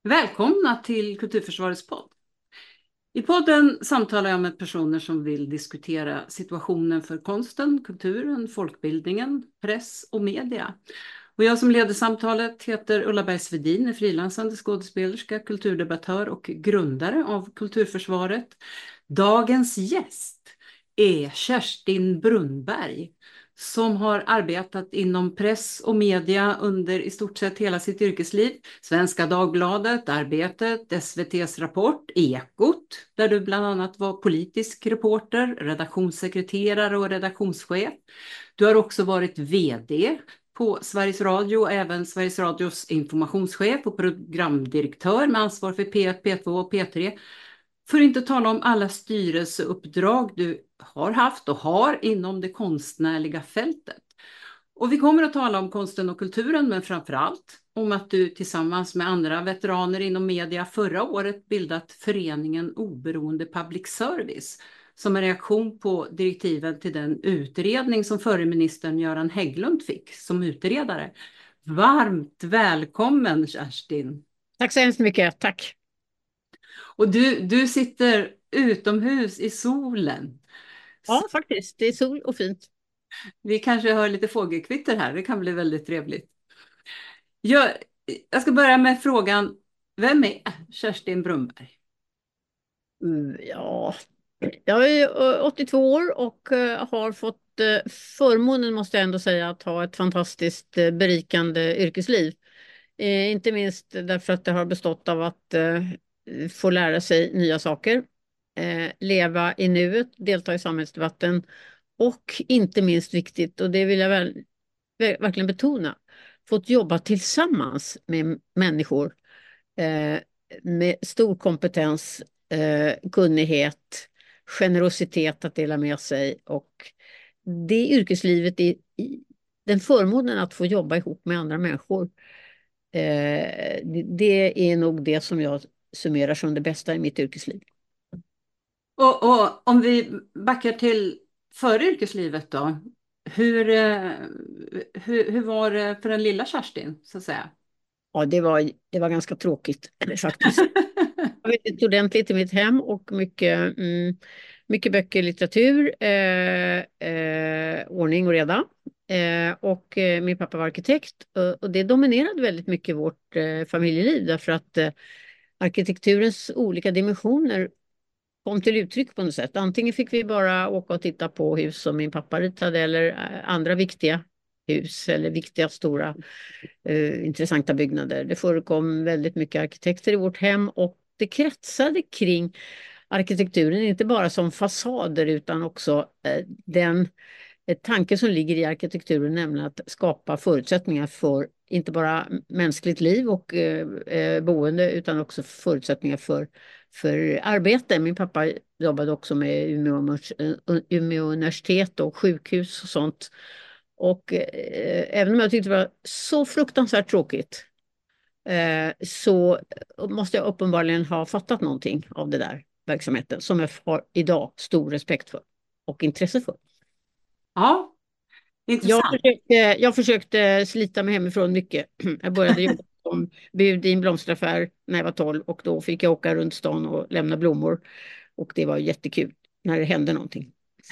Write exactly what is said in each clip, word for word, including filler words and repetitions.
Välkomna till Kulturförsvarets podd. I podden samtalar jag med personer som vill diskutera situationen för konsten, kulturen, folkbildningen, press och media. Och jag som leder samtalet heter Ulla Berg-Svedin, är frilansande skådespelerska, kulturdebattör och grundare av Kulturförsvaret. Dagens gäst är Kerstin Brunnberg, som har arbetat inom press och media under i stort sett hela sitt yrkesliv. Svenska Dagbladet, Arbetet, S V T:s Rapport, Ekot, där du bland annat var politisk reporter, redaktionssekreterare och redaktionschef. Du har också varit vd på Sveriges Radio och även Sveriges Radios informationschef och programdirektör med ansvar för P ett, P två och P tre. För att inte tala om alla styrelseuppdrag du har haft och har inom det konstnärliga fältet. Och vi kommer att tala om konsten och kulturen, men framförallt om att du tillsammans med andra veteraner inom media förra året bildat föreningen Oberoende Public Service som en reaktion på direktiven till den utredning som förre ministern Göran Hägglund fick som utredare. Varmt välkommen, Kerstin! Tack så hemskt mycket, tack. Och du, du sitter utomhus i solen. Så Ja, faktiskt. Det är sol och fint. vi kanske hör lite fågelkvitter här, det kan bli väldigt trevligt. Jag, jag ska börja med frågan, vem är Kerstin Brunnberg? Mm, ja, jag är eh, åttiotvå år och eh, har fått eh, förmånen, måste jag ändå säga, att ha ett fantastiskt eh, berikande yrkesliv. Eh, inte minst därför att det har bestått av att eh, få lära sig nya saker, eh, leva i nuet, delta i samhällsdebatten och inte minst viktigt, och det vill jag väl, ver- verkligen betona, fått jobba tillsammans med människor eh, med stor kompetens, eh, kunnighet, generositet att dela med sig, och det yrkeslivet är i den förmånen att få jobba ihop med andra människor. Eh, det, det är nog det som jag summerar som det bästa i mitt yrkesliv. Och, och om vi backar till före yrkeslivet då, hur, eh, hur, hur var det för den lilla Kerstin, så att säga? Ja, det var, det var ganska tråkigt faktiskt. Jag var väldigt ordentligt i mitt hem och mycket, mm, mycket böcker, litteratur, eh, eh, ordning och reda. Eh, och eh, min pappa var arkitekt, och, och det dominerade väldigt mycket vårt eh, familjeliv, därför att eh, arkitekturens olika dimensioner kom till uttryck på något sätt. Antingen fick vi bara åka och titta på hus som min pappa ritade, eller eh, andra viktiga hus eller viktiga stora eh, intressanta byggnader. Det förekom väldigt mycket arkitekter i vårt hem, och det kretsade kring arkitekturen, inte bara som fasader utan också eh, den eh, tanke som ligger i arkitekturen, nämligen att skapa förutsättningar för inte bara mänskligt liv och eh, eh, boende, utan också förutsättningar för, för arbete. Min pappa jobbade också med Umeå, univers- eh, Umeå universitet och sjukhus och sånt. Och eh, även om jag tyckte det var så fruktansvärt tråkigt, eh, så måste jag uppenbarligen ha fattat någonting av det där verksamheten som jag har idag stor respekt för och intresse för. Ja, Jag intressant. försökte, jag försökte slita mig hemifrån mycket. Jag började jobba som bud i en blomsteraffär när jag var tolv, och då fick jag åka runt stan och lämna blommor. Och det var jättekul när det hände någonting.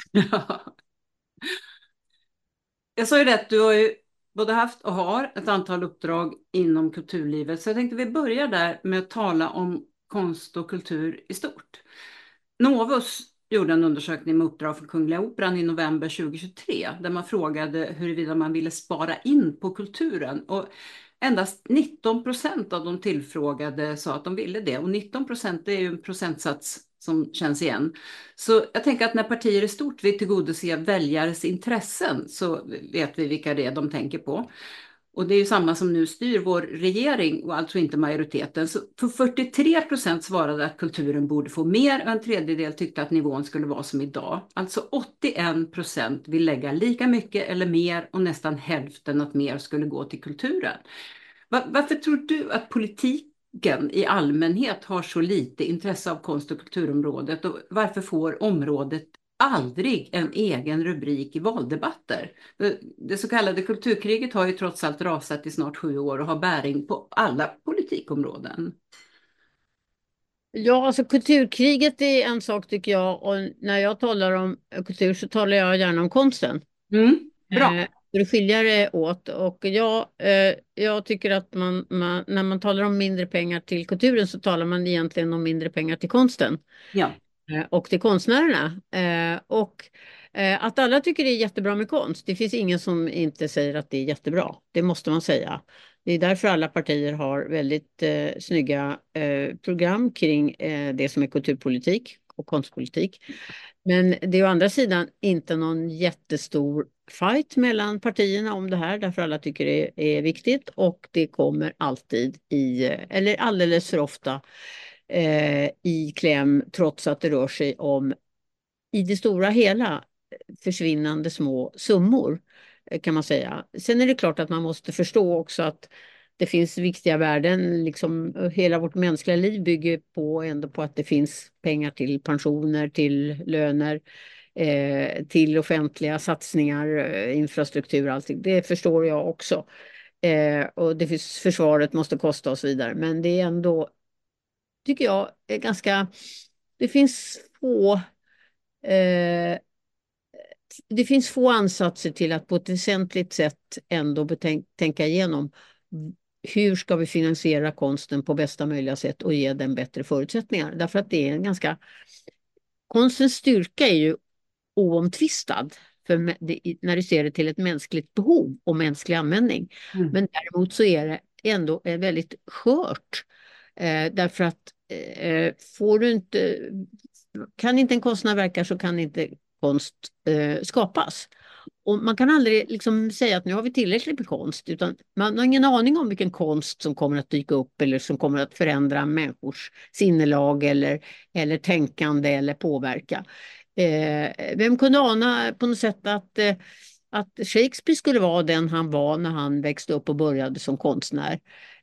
Jag sa ju det att du har ju både haft och har ett antal uppdrag inom kulturlivet, så jag tänkte vi börjar där med att tala om konst och kultur i stort. Novus gjorde en undersökning med uppdrag för Kungliga Operan i november tjugohundratjugotre där man frågade huruvida man ville spara in på kulturen, och endast nitton procent av de tillfrågade sa att de ville det, och nitton procent är ju en procentsats som känns igen. Så jag tänker att när partier i stort vill tillgodose väljares intressen så vet vi vilka det är de tänker på. Och det är ju samma som nu styr vår regering, och alltså inte majoriteten. Så för fyrtiotre procent svarade att kulturen borde få mer, och en tredjedel tyckte att nivån skulle vara som idag. Alltså åttioen procent vill lägga lika mycket eller mer, och nästan hälften att mer skulle gå till kulturen. Va- Varför tror du att politiken i allmänhet har så lite intresse av konst- och kulturområdet, och varför får området aldrig en egen rubrik i valdebatter. Det, det så kallade kulturkriget har ju trots allt rasat i snart sju år och har bäring på alla politikområden. Ja, alltså kulturkriget är en sak tycker jag, och när jag talar om kultur så talar jag gärna om konsten. Mm, bra. Eh, för det skiljer det åt, och jag, eh, jag tycker att man, man, när man talar om mindre pengar till kulturen så talar man egentligen om mindre pengar till konsten Ja. eh, och till konstnärerna. Eh, och eh, att alla tycker det är jättebra med konst, det finns ingen som inte säger att det är jättebra. Det måste man säga. Det är därför alla partier har väldigt eh, snygga eh, program kring eh, det som är kulturpolitik och konstpolitik. Men det är å andra sidan inte någon jättestor fight mellan partierna om det här, därför alla tycker det är viktigt, och det kommer alltid i, eller alldeles för ofta eh, i kläm, trots att det rör sig om i det stora hela försvinnande små summor, kan man säga. Sen är det klart att man måste förstå också att det finns viktiga värden, liksom hela vårt mänskliga liv bygger på ändå på att det finns pengar till pensioner, till löner, eh, till offentliga satsningar, eh, infrastruktur, allting. Det förstår jag också. Eh, och det finns, försvaret måste kosta och så vidare. Men det är ändå, tycker jag, är ganska, det finns få eh, det finns få ansatser till att på ett väsentligt sätt ändå betänk, tänka igenom hur ska vi finansiera konsten på bästa möjliga sätt och ge den bättre förutsättningar. Därför att det är en ganska... Konstens styrka är ju oomtvistad för det, när du ser det till ett mänskligt behov och mänsklig användning. Mm. Men däremot så är det ändå väldigt skört. Eh, därför att eh, får du inte... Kan inte en konstnär verka så kan inte konst eh, skapas. Och man kan aldrig liksom säga att nu har vi tillräckligt med konst, utan man har ingen aning om vilken konst som kommer att dyka upp eller som kommer att förändra människors sinnelag eller, eller tänkande eller påverka. Eh, vem kunde ana på något sätt att, eh, att Shakespeare skulle vara den han var när han växte upp och började som konstnär?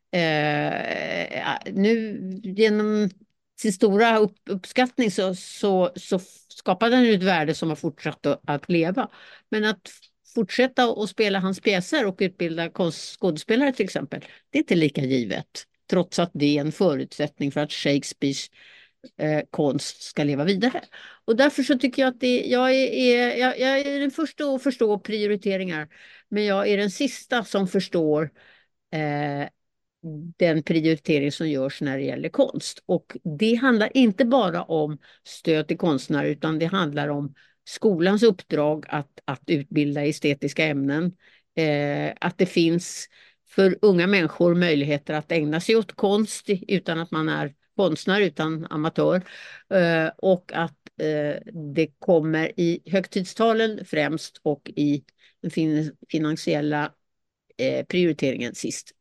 Eh, nu genom sin stora upp, uppskattning så, så, så skapade han ett värde som har fortsatt att, att leva. Men att fortsätta att spela hans pjäser och utbilda skådespelare till exempel, det är inte lika givet. Trots att det är en förutsättning för att Shakespeares eh, konst ska leva vidare. Och därför så tycker jag att det, jag, är, är, jag, jag är den första att förstå prioriteringar. Men jag är den sista som förstår eh, den prioritering som görs när det gäller konst. Och det handlar inte bara om stöd till konstnärer, utan det handlar om skolans uppdrag att, att utbilda estetiska ämnen. Eh, att det finns för unga människor möjligheter att ägna sig åt konst utan att man är konstnär, utan amatör. Eh, och att eh, det kommer i högtidstalen främst och i den fin- finansiella eh, prioriteringen sist.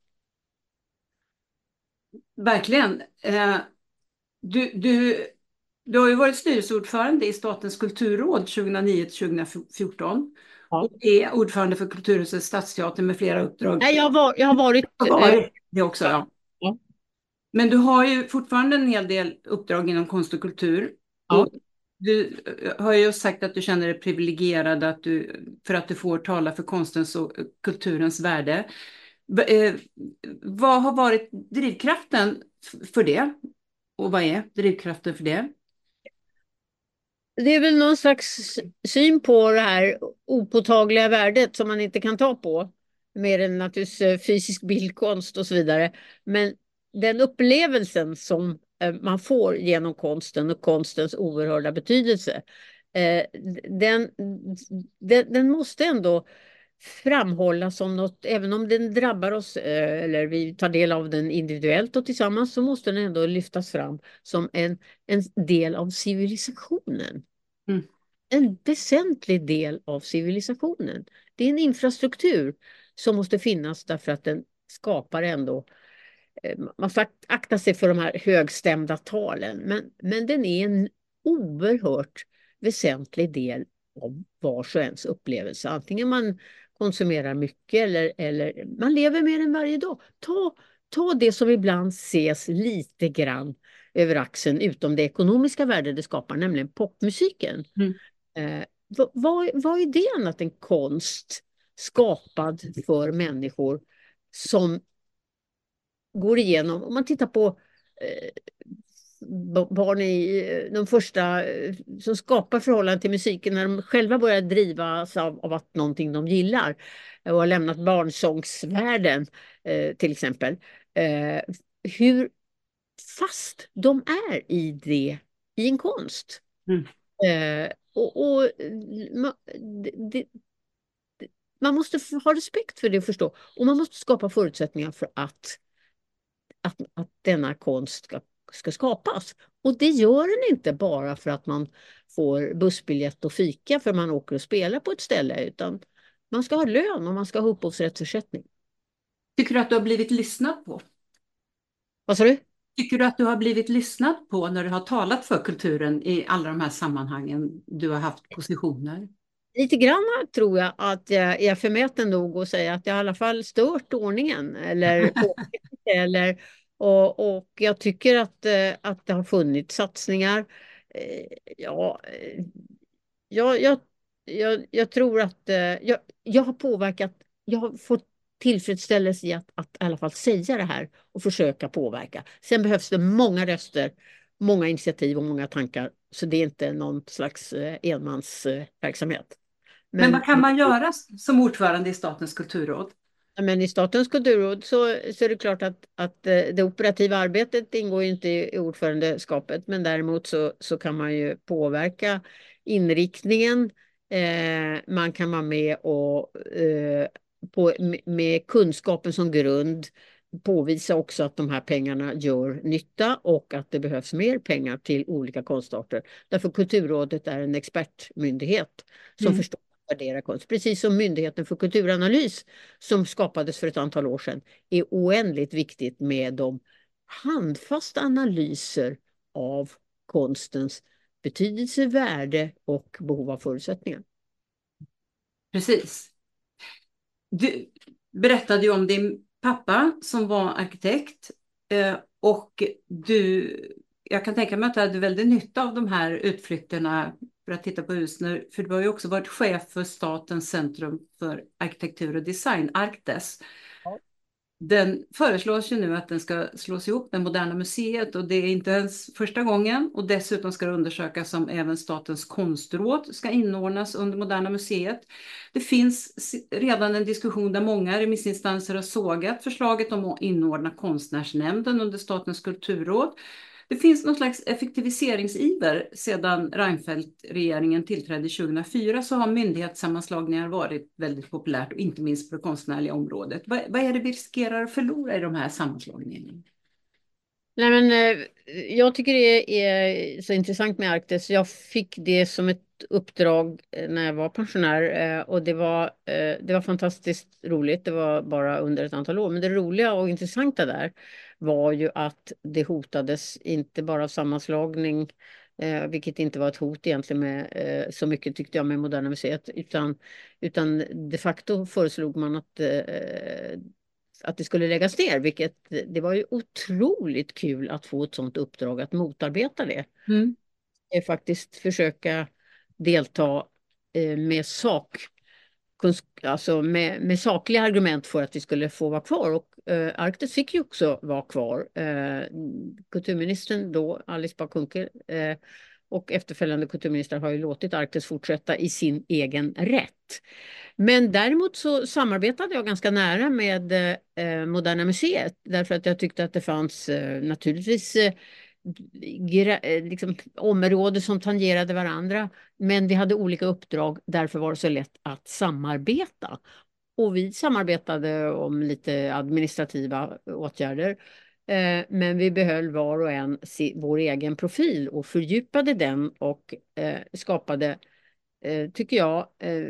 Verkligen. Eh, du, du, du har ju varit styrelseordförande i Statens kulturråd tjugohundranio till tjugohundrafjorton. Ja. Och är ordförande för Kulturhuset Stadsteater med flera uppdrag. Nej, jag har, var, jag har varit... Jag har varit det också, ja. Ja. Men du har ju fortfarande en hel del uppdrag inom konst och kultur. Ja. Och du har ju sagt att du känner dig privilegierad att du, för att du får tala för konstens och kulturens värde. Eh, vad har varit drivkraften för det? Och vad är drivkraften för det? Det är väl någon slags syn på det här opåtagliga värdet som man inte kan ta på. Mer än naturligtvis fysisk bildkonst och så vidare. Men den upplevelsen som man får genom konsten och konstens oerhörda betydelse. Den, den, den måste ändå framhålla som något, även om den drabbar oss eller vi tar del av den individuellt och tillsammans, så måste den ändå lyftas fram som en, en del av civilisationen. Mm. En väsentlig del av civilisationen. Det är en infrastruktur som måste finnas därför att den skapar ändå, man får akta sig för de här högstämda talen, men, men den är en oerhört väsentlig del av vars och ens upplevelse. Antingen man konsumerar mycket eller, eller man lever med den varje dag. Ta, ta det som ibland ses lite grann över axeln utom det ekonomiska värdet det skapar, nämligen popmusiken. Mm. Eh, vad, vad, vad är det annat än konst skapad för människor som går igenom, om man tittar på eh, barn i eh, de första eh, som skapar förhållande till musiken när de själva börjar drivas av, av att någonting de gillar och har lämnat barnsångsvärlden eh, till exempel. Eh, hur fast de är i det, i en konst. Mm. Eh, och, och man, det, det, man måste ha respekt för det och förstå. Och man måste skapa förutsättningar för att, att, att denna konst ska, ska skapas. Och det gör den inte bara för att man får bussbiljett och fika för man åker och spelar på ett ställe, utan man ska ha lön och man ska ha upphovsrättsersättning. Tycker du att du har blivit lyssnad på? Vad sa du? Tycker du att du har blivit lyssnad på när du har talat för kulturen i alla de här sammanhangen du har haft positioner? Lite grann tror jag att jag är förmäten nog att säga att jag i alla fall stört ordningen eller påpekat det, eller och, och jag tycker att, eh, att det har funnits satsningar. Eh, Ja, eh, jag, jag, jag, jag tror att eh, jag, jag har påverkat, jag har fått tillfredsställelse i att, att i alla fall säga det här och försöka påverka. Sen behövs det många röster, många initiativ och många tankar. Så det är inte någon slags eh, enmansverksamhet. Men Men, vad kan man göra som ordförande i Statens kulturråd? men i Statens kulturråd så, så är det klart att, att eh, det operativa arbetet ingår ju inte i, i ordförandeskapet, men däremot så, så kan man ju påverka inriktningen. Eh, man kan vara med och eh, på, med, med kunskapen som grund påvisa också att de här pengarna gör nytta och att det behövs mer pengar till olika konstarter. Därför Kulturrådet är en expertmyndighet som Mm. förstår värdera konst. Precis som Myndigheten för kulturanalys som skapades för ett antal år sedan är oändligt viktigt med de handfasta analyser av konstens betydelse, värde och behov av förutsättningar. Precis. Du berättade ju om din pappa som var arkitekt eh, och du, jag kan tänka mig att du hade väldigt nytta av de här utflykterna för att titta på hus, nu, för du har ju också varit chef för Statens centrum för arkitektur och design, Arcdes. Ja. Den föreslås ju nu att den ska slås ihop med Moderna museet och det är inte ens första gången, och dessutom ska det undersökas om även Statens konstråd ska inordnas under Moderna museet. Det finns redan en diskussion där många remissinstanser har sågat förslaget om att inordna Konstnärsnämnden under Statens kulturråd. Det finns någon slags effektiviseringsiver sedan Reinfeldt-regeringen tillträdde tjugohundrafyra, så har myndighetssammanslagningar varit väldigt populärt och inte minst på det konstnärliga området. Vad, vad är det vi riskerar att förlora i de här sammanslagningarna? Nej, men, eh, jag tycker det är så intressant med Arktis. Jag fick det som ett uppdrag eh, när jag var pensionär eh, och det var, eh, det var fantastiskt roligt. Det var bara under ett antal år. Men det roliga och intressanta där var ju att det hotades inte bara av sammanslagning, eh, vilket inte var ett hot egentligen med, eh, så mycket tyckte jag med Moderna museet, utan, utan de facto föreslog man att eh, att det skulle läggas ner, vilket det var ju otroligt kul att få ett sådant uppdrag att motarbeta det. Mm. Är faktiskt försöka delta eh, med sak, alltså med, med sakliga argument för att vi skulle få vara kvar, och eh, Arktis fick ju också vara kvar. Eh, kulturministern då, Alice Bah Kuhnke, eh, och efterföljande kulturministrar har ju låtit Arktis fortsätta i sin egen rätt. Men däremot så samarbetade jag ganska nära med eh, Moderna museet, därför att jag tyckte att det fanns eh, naturligtvis eh, gra- liksom, områden som tangerade varandra, men vi hade olika uppdrag, därför var det så lätt att samarbeta. Och vi samarbetade om lite administrativa åtgärder. Eh, Men vi behöll var och en si- vår egen profil och fördjupade den och eh, skapade, eh, tycker jag, eh,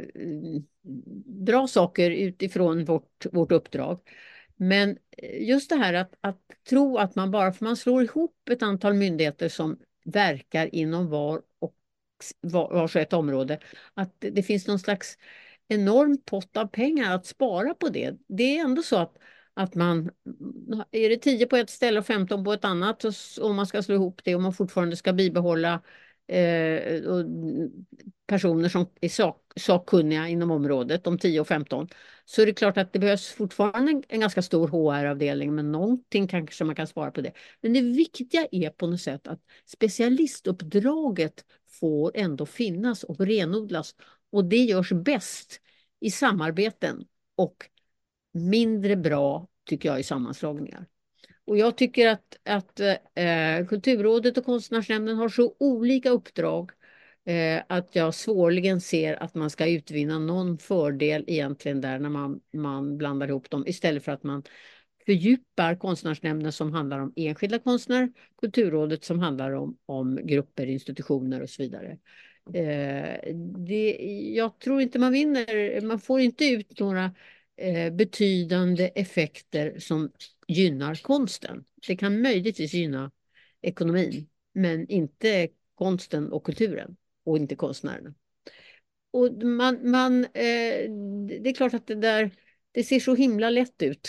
bra saker utifrån vårt, vårt uppdrag. Men eh, just det här att, att tro att man bara för man slår ihop ett antal myndigheter som verkar inom var och var, var så ett område, att det, det finns någon slags enorm pott av pengar att spara på det. Det är ändå så att att man, är det tio på ett ställe och femton på ett annat, och s- om man ska slå ihop det och man fortfarande ska bibehålla eh, och personer som är sak, sakkunniga inom området, om tio och femton, så är det klart att det behövs fortfarande en, en ganska stor H R-avdelning, men någonting kanske man kan svara på det. Men det viktiga är på något sätt att specialistuppdraget får ändå finnas och renodlas, och det görs bäst i samarbeten och mindre bra, tycker jag, i sammanslagningar. Och jag tycker att, att eh, Kulturrådet och Konstnärsnämnden har så olika uppdrag eh, att jag svårligen ser att man ska utvinna någon fördel egentligen där när man, man blandar ihop dem, istället för att man fördjupar Konstnärsnämnden som handlar om enskilda konstnärer, Kulturrådet som handlar om, om grupper, institutioner och så vidare. Eh, det, jag tror inte man vinner, man får inte ut några eh, betydande effekter som gynnar konsten. Det kan möjligtvis gynna ekonomin, men inte konsten och kulturen, och inte konstnärerna. Och man, man, eh, det är klart att det där, det ser så himla lätt ut.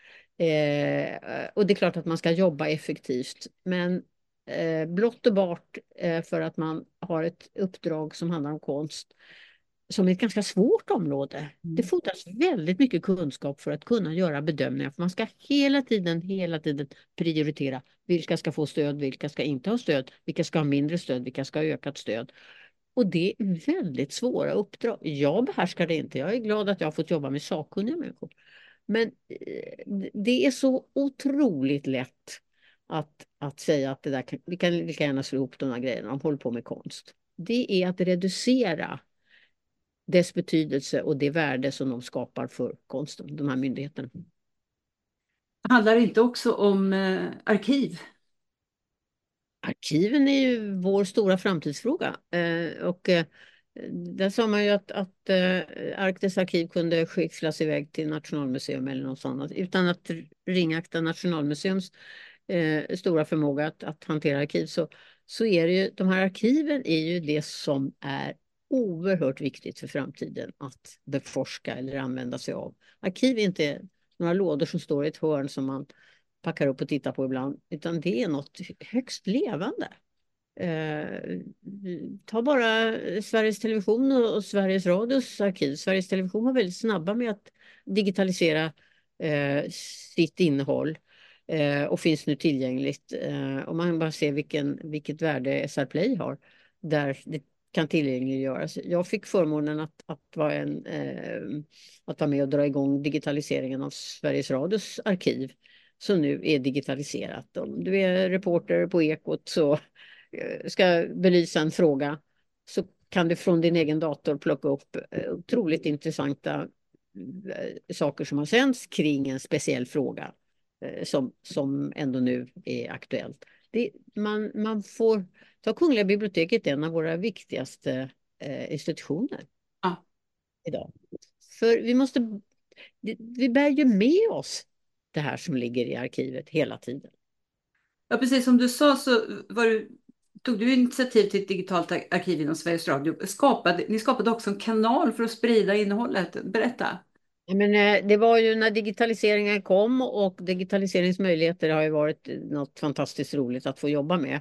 Eh, och det är klart att man ska jobba effektivt, men eh, blott och bart eh, för att man har ett uppdrag som handlar om konst, som är ett ganska svårt område. Mm. Det fordras väldigt mycket kunskap för att kunna göra bedömningar. För man ska hela tiden, hela tiden prioritera. Vilka ska få stöd, vilka ska inte ha stöd, vilka ska ha mindre stöd, vilka ska ha ökat stöd. Och det är väldigt svåra uppdrag. Jag behärskar det inte. Jag är glad att jag har fått jobba med sakkunniga människor. Men det är så otroligt lätt att, att säga att det där kan, vi kan lika gärna slå ihop de här grejerna, de håller på med konst. Det är att reducera dess betydelse och det värde som de skapar för konsten, de här myndigheterna. Handlar det inte också om eh, arkiv? Arkiven är ju vår stora framtidsfråga. Eh, och eh, där sa man ju att, att eh, Arktis arkiv kunde skyfflas iväg till Nationalmuseum eller något sånt, utan att ringakta Nationalmuseums eh, stora förmåga att, att hantera arkiv, så, så är det ju, de här arkiven är ju det som är oerhört viktigt för framtiden att beforska eller använda sig av. Arkiv är inte några lådor som står i ett hörn som man packar upp och tittar på ibland, utan det är något högst levande. Eh, ta bara Sveriges Television och, och Sveriges Radios arkiv. Sveriges Television var väldigt snabba med att digitalisera eh, sitt innehåll eh, och finns nu tillgängligt. Eh, och man bara ser vilken, vilket värde S R Play har, där det kan tillgängliggöras. Jag fick förmånen att, att, vara en, eh, att vara med och dra igång digitaliseringen av Sveriges Radios arkiv, som nu är digitaliserat. Om du är reporter på Ekot så ska belysa en fråga, så kan du från din egen dator plocka upp otroligt intressanta saker som har sänds kring en speciell fråga som, som ändå nu är aktuellt. Det, man, man får ta Kungliga biblioteket, en av våra viktigaste eh, institutioner Ja. idag. För vi måste, vi bär ju med oss det här som ligger i arkivet hela tiden. Ja, precis som du sa så var du, tog du initiativ till ett digitalt arkiv inom Sveriges Radio. Skapade, ni skapade också en kanal för att sprida innehållet. Berätta. Ja, men, eh, det var ju när digitaliseringen kom, och digitaliseringsmöjligheter har ju varit något fantastiskt roligt att få jobba med.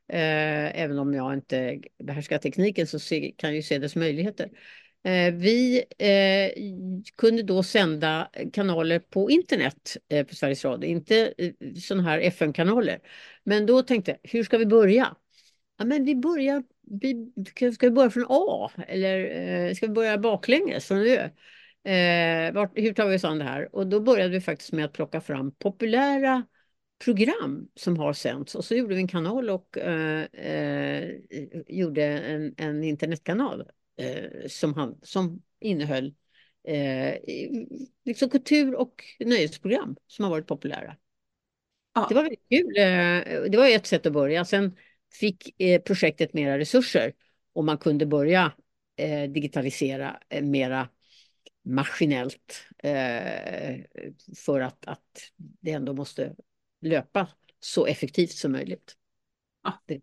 Eh, även om jag inte behärskar tekniken så se, kan jag ju se dess möjligheter. Eh, vi eh, kunde då sända kanaler på internet eh, på Sveriges Radio, inte eh, sådana här F M-kanaler. Men då tänkte jag, hur ska vi börja? Ja, men vi börjar, vi, ska vi börja från A, eller eh, ska vi börja baklänges från Ö? Eh, vart, hur tar vi oss an det här? Och då började vi faktiskt med att plocka fram populära program som har sänts, och så gjorde vi en kanal och eh, eh, gjorde en, en internetkanal eh, som, han, som innehöll eh, liksom kultur- och nöjesprogram som har varit populära. Ja. Det var väldigt kul. Eh, det var ett sätt att börja. Sen fick eh, projektet mera resurser och man kunde börja eh, digitalisera eh, mera maskinellt eh, för att, att det ändå måste löpa så effektivt som möjligt. Ja. Det.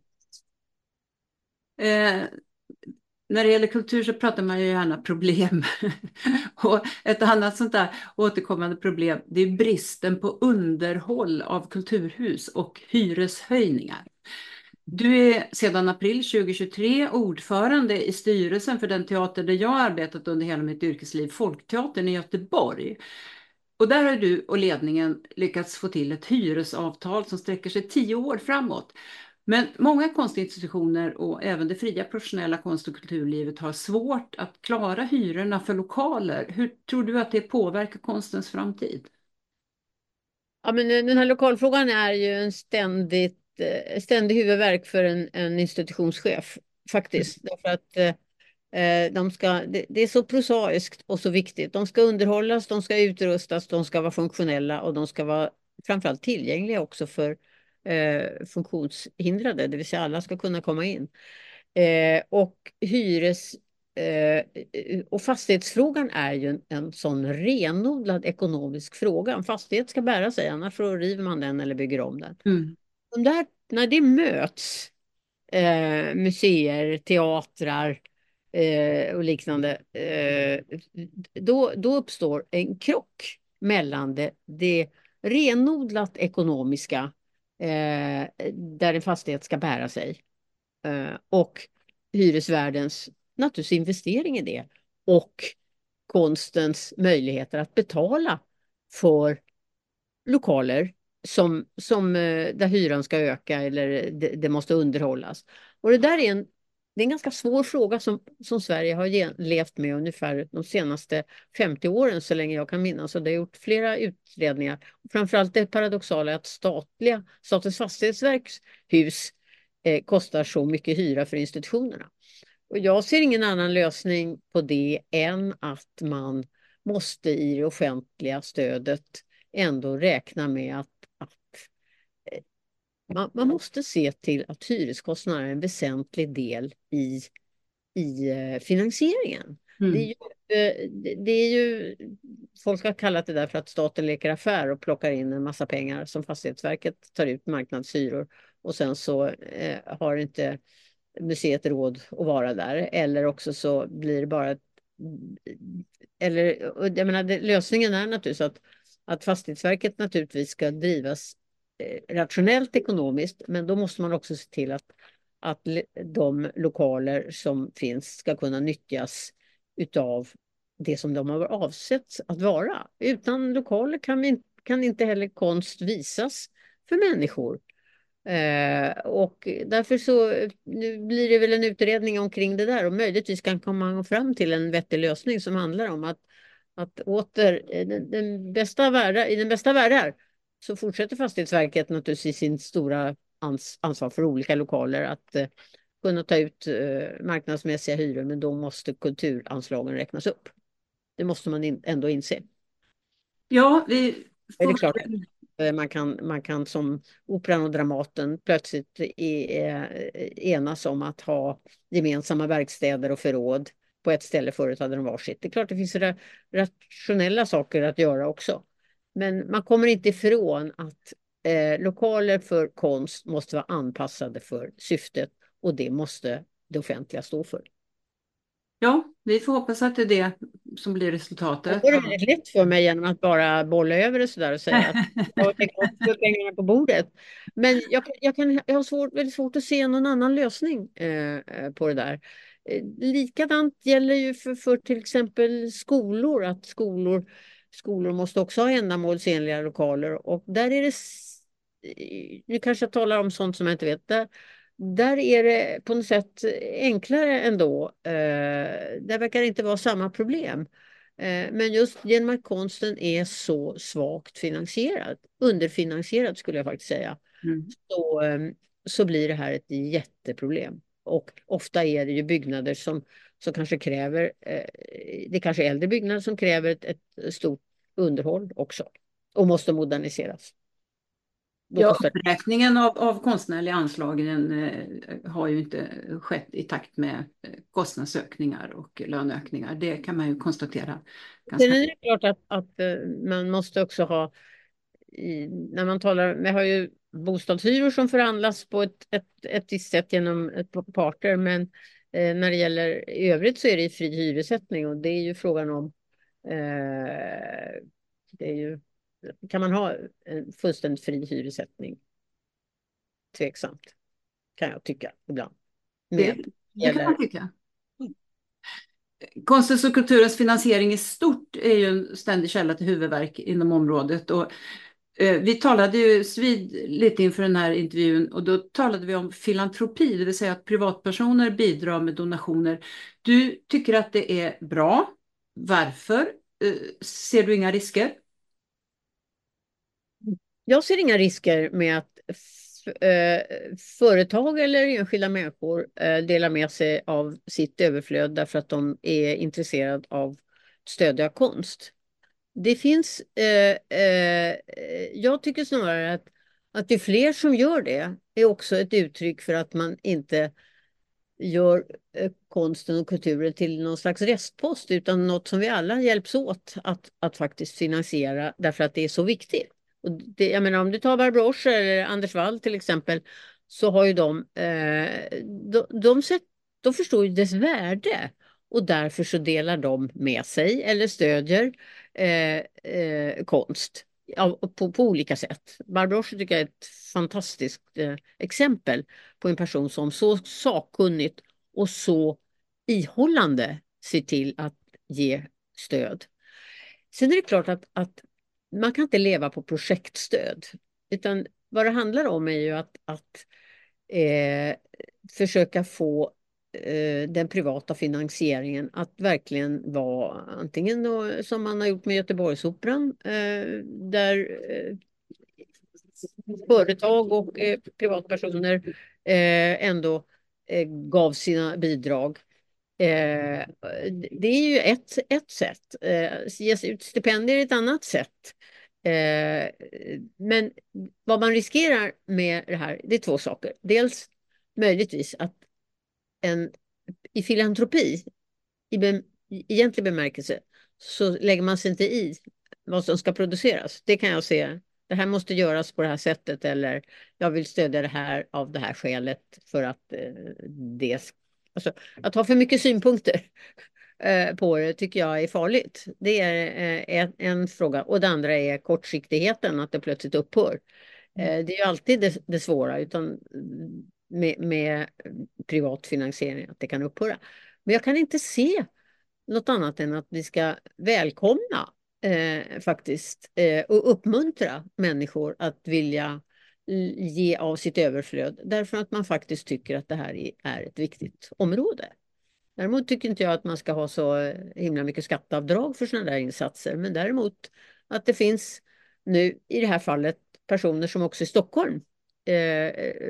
Eh, när det gäller kultur så pratar man ju gärna problem. Och ett annat sånt där återkommande problem, det är bristen på underhåll av kulturhus och hyreshöjningar. Du är sedan april tjugohundratjugotre ordförande i styrelsen för den teater där jag har arbetat under hela mitt yrkesliv, Folkteatern i Göteborg. Och där har du och ledningen lyckats få till ett hyresavtal som sträcker sig tio år framåt. Men många konstinstitutioner och även det fria professionella konst- och kulturlivet har svårt att klara hyrorna för lokaler. Hur tror du att det påverkar konstens framtid? Ja, men den här lokalfrågan är ju en ständigt, eh, ständig huvudvärk för en, en institutionschef faktiskt. Därför att eh, de ska, det, det är så prosaiskt och så viktigt. De ska underhållas, de ska utrustas, de ska vara funktionella och de ska vara framförallt tillgängliga också för eh, funktionshindrade, det vill säga alla ska kunna komma in. Eh, och hyres eh, och fastighetsfrågan är ju en, en sån renodlad ekonomisk fråga. En fastighet ska bära sig, annars så river man den eller bygger om den. Mm. De där, när det möts, eh, museer, teatrar eh, och liknande, eh, då, då uppstår en krock mellan det, det renodlat ekonomiska, eh, där en fastighet ska bära sig, eh, och hyresvärdens naturligtvis investering i det och konstens möjligheter att betala för lokaler som, som, eh, där hyran ska öka eller det, det måste underhållas. Och det där är en, det är en ganska svår fråga som, som Sverige har ge, levt med ungefär de senaste femtio åren så länge jag kan minnas. Och det har gjort flera utredningar. Framförallt det paradoxala är att statliga, Statens fastighetsverks hus eh, kostar så mycket hyra för institutionerna. Och jag ser ingen annan lösning på det än att man måste i det offentliga stödet ändå räkna med att, att eh, man, man måste se till att hyreskostnader är en väsentlig del i, i eh, finansieringen. Det är Mm. ju, eh, det det är ju, folk har kallat det där för att staten leker affär och plockar in en massa pengar som Fastighetsverket tar ut marknadshyror och sen så eh, har inte museet råd att vara där. Eller också så blir det bara ett, eller och jag menar, det, lösningen är naturligtvis att, att Fastighetsverket naturligtvis ska drivas eh, rationellt ekonomiskt, men då måste man också se till att, att de lokaler som finns ska kunna nyttjas utav det som de har avsetts att vara. Utan lokaler kan, vi, kan inte heller konst visas för människor. Eh, och därför så nu blir det väl en utredning omkring det där och möjligtvis kan komma fram till en vettig lösning som handlar om att, att åter eh, den, den bästa världar, i den bästa världar så fortsätter Fastighetsverket naturligtvis sin stora ans, ansvar för olika lokaler att eh, kunna ta ut eh, marknadsmässiga hyror, men då måste kulturanslagen räknas upp. Det måste man in, ändå inse. Ja, vi Är det får... klart? Eh, Man kan, man kan som Operan och Dramaten plötsligt i, eh, enas om att ha gemensamma verkstäder och förråd på ett ställe. Förut hade de varsitt. Det är klart det finns ra rationella saker att göra också. Men man kommer inte ifrån att eh, lokaler för konst måste vara anpassade för syftet och det måste det offentliga stå för. Ja, vi får hoppas att det är det som blir Det resultatet. var det väldigt lätt för mig genom att bara bolla över det sådär och säga att jag tänker upp pengarna på bordet. Men jag, jag, kan, jag har svårt, väldigt svårt att se någon annan lösning eh, eh, på det där. Eh, likadant gäller ju för, för till exempel skolor, att skolor, skolor måste också ha ändamålsenliga lokaler. Och där är det, s- eh, nu kanske jag talar om sånt som jag inte vet, där, där är det på något sätt enklare ändå. Eh, där verkar det inte vara samma problem. Eh, men just genom att konsten är så svagt finansierad, underfinansierad skulle jag faktiskt säga, Mm. så, eh, så blir det här ett jätteproblem. Och ofta är det ju byggnader som, som kanske kräver, eh, det är kanske äldre byggnader som kräver ett, ett stort underhåll också och måste moderniseras. Då Ja, kostar det. uppräkningen av, av konstnärliga anslagen eh, har ju inte skett i takt med eh, kostnadsökningar och löneökningar. Det kan man ju konstatera Sen ganska. är det klart att, att eh, man måste också ha i, när man talar, vi har ju bostadshyror som förhandlas på ett, ett, ett visst sätt genom ett par parter, men eh, när det gäller i övrigt så är det i fri hyressättning och det är ju frågan om eh, det är ju, kan man ha en fullständigt fri hyressättning? Tveksamt. kan jag tycka ibland. Det, Med, det kan man eller, tycka. Konstens och kulturens finansiering i stort är ju en ständig källa till huvudvärk inom området. Och, eh, vi talade ju svid lite inför den här intervjun och då talade vi om filantropi, det vill säga att privatpersoner bidrar med donationer. Du tycker att det är bra. Varför? Eh, ser du inga risker? jag ser inga risker med att f- eh, företag eller enskilda människor eh, delar med sig av sitt överflöd därför att de är intresserade av att stödja konst. Det finns, eh, eh, jag tycker snarare att, att det är fler som gör det är också ett uttryck för att man inte gör eh, konsten och kulturen till någon slags restpost utan något som vi alla hjälps åt att, att faktiskt finansiera därför att det är så viktigt. Och det, jag menar, om du tar Barbro Orser eller Anders Wall till exempel så har ju de, eh, de, de, sett, de förstår ju dess värde och därför så delar de med sig eller stödjer eh, eh, konst ja, på, på olika sätt. Barbro Orser tycker jag är ett fantastiskt eh, exempel på en person som så sakkunnigt och så ihållande ser till att ge stöd. Sen är det klart att, att man kan inte leva på projektstöd. Utan vad det handlar om är ju att, att eh, försöka få eh, den privata finansieringen att verkligen vara antingen då, som man har gjort med Göteborgsoperan eh, där eh, företag och eh, privatpersoner eh, ändå eh, gav sina bidrag. Eh, det är ju ett, ett sätt. Eh, ges ut stipendier är ett annat sätt. Eh, men vad man riskerar med det här, det är två saker. Dels möjligtvis att en, i filantropi, i, be, i egentlig bemärkelse, så lägger man sig inte i vad som ska produceras. Det kan jag se. Det här måste göras på det här sättet eller jag vill stödja det här av det här skälet för att eh, det alltså, att ha för mycket synpunkter eh, på det tycker jag är farligt. Det är eh, en, en fråga. Och det andra är kortsiktigheten, att det plötsligt upphör. Eh, det är ju alltid det, det svåra utan med, med privat finansiering, att det kan upphöra. Men jag kan inte se något annat än att vi ska välkomna eh, faktiskt eh, och uppmuntra människor att vilja ge av sitt överflöd därför att man faktiskt tycker att det här är ett viktigt område. Däremot tycker inte jag att man ska ha så himla mycket skatteavdrag för sådana där insatser, men däremot att det finns nu i det här fallet personer som också i Stockholm eh,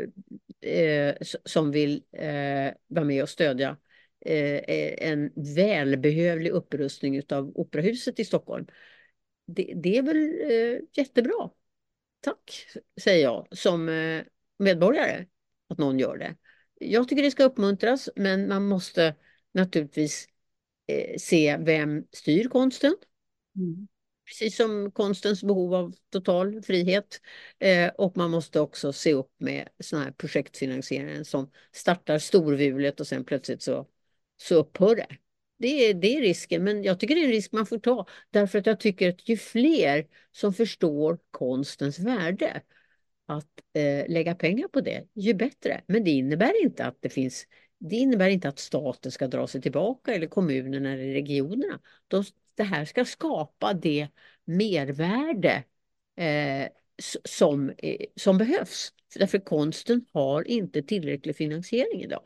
eh, som vill eh, vara med och stödja eh, en välbehövlig upprustning av Operahuset i Stockholm. Det, det är väl eh, jättebra. Tack, säger jag som eh, medborgare att någon gör det. Jag tycker det ska uppmuntras, men man måste naturligtvis eh, se vem styr konsten. Mm. Precis som konstens behov av total frihet. Eh, och man måste också se upp med såna här projektfinansieringar som startar storvulet och sen plötsligt så, så upphör det. Det är, det är risken, men jag tycker det är en risk man får ta. Därför att jag tycker att ju fler som förstår konstens värde att eh, lägga pengar på det, ju bättre. Men det innebär inte att det finns, det innebär inte att staten ska dra sig tillbaka eller kommunerna eller regionerna. De, det här ska skapa det mervärde eh, som, eh, som behövs. Därför konsten har inte tillräcklig finansiering idag.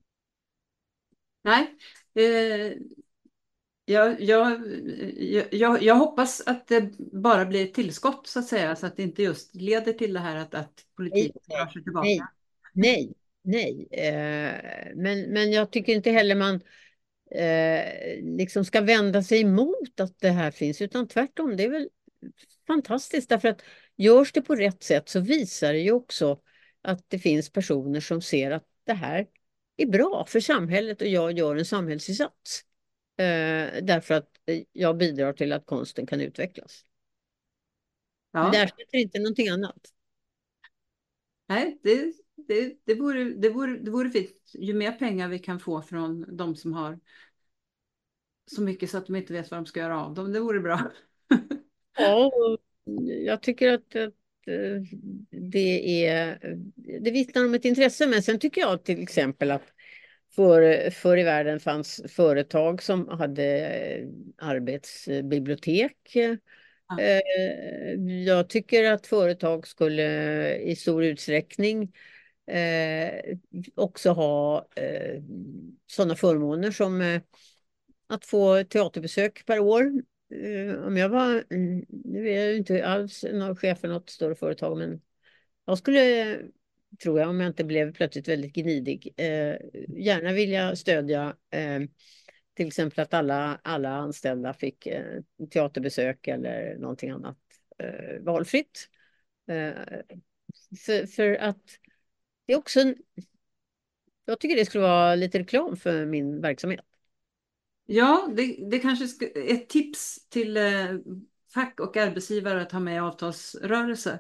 Nej, eh, jag, jag, jag, jag hoppas att det bara blir ett tillskott så att säga, så att det inte just leder till det här att, att Nej, politiken drar sig nej, tillbaka. nej, nej. Eh, men, men jag tycker inte heller man eh, liksom ska vända sig emot att det här finns, utan tvärtom, det är väl fantastiskt därför att görs det på rätt sätt så visar det ju också att det finns personer som ser att det här är bra för samhället och jag gör en samhällsinsats. Eh, därför att jag bidrar till att konsten kan utvecklas. Men det Ja, ersätter inte någonting annat. nej, det, det, det, vore, det, vore, det vore fint. Ju mer pengar vi kan få från de som har så mycket så att de inte vet vad de ska göra av dem, det vore bra. Ja, och jag tycker att, att eh, det är, det vittnar om ett intresse. Men sen tycker jag till exempel att för, förr i världen fanns företag som hade eh, arbetsbibliotek. Ja. Eh, Jag tycker att företag skulle i stor utsträckning eh, också ha eh, sådana förmåner som eh, att få teaterbesök per år. Eh, om jag var, mm, nu är jag ju inte alls någon chef för något större företag, men jag skulle, tror jag, om jag inte blev plötsligt väldigt gnidig, eh, gärna vilja stödja eh, till exempel att alla, alla anställda fick eh, teaterbesök eller någonting annat eh, valfritt. Eh, för, för att det är också en, jag tycker det skulle vara lite reklam för min verksamhet. Ja, det, det kanske ska, ett tips till eh, fack och arbetsgivare att ha med i avtalsrörelser.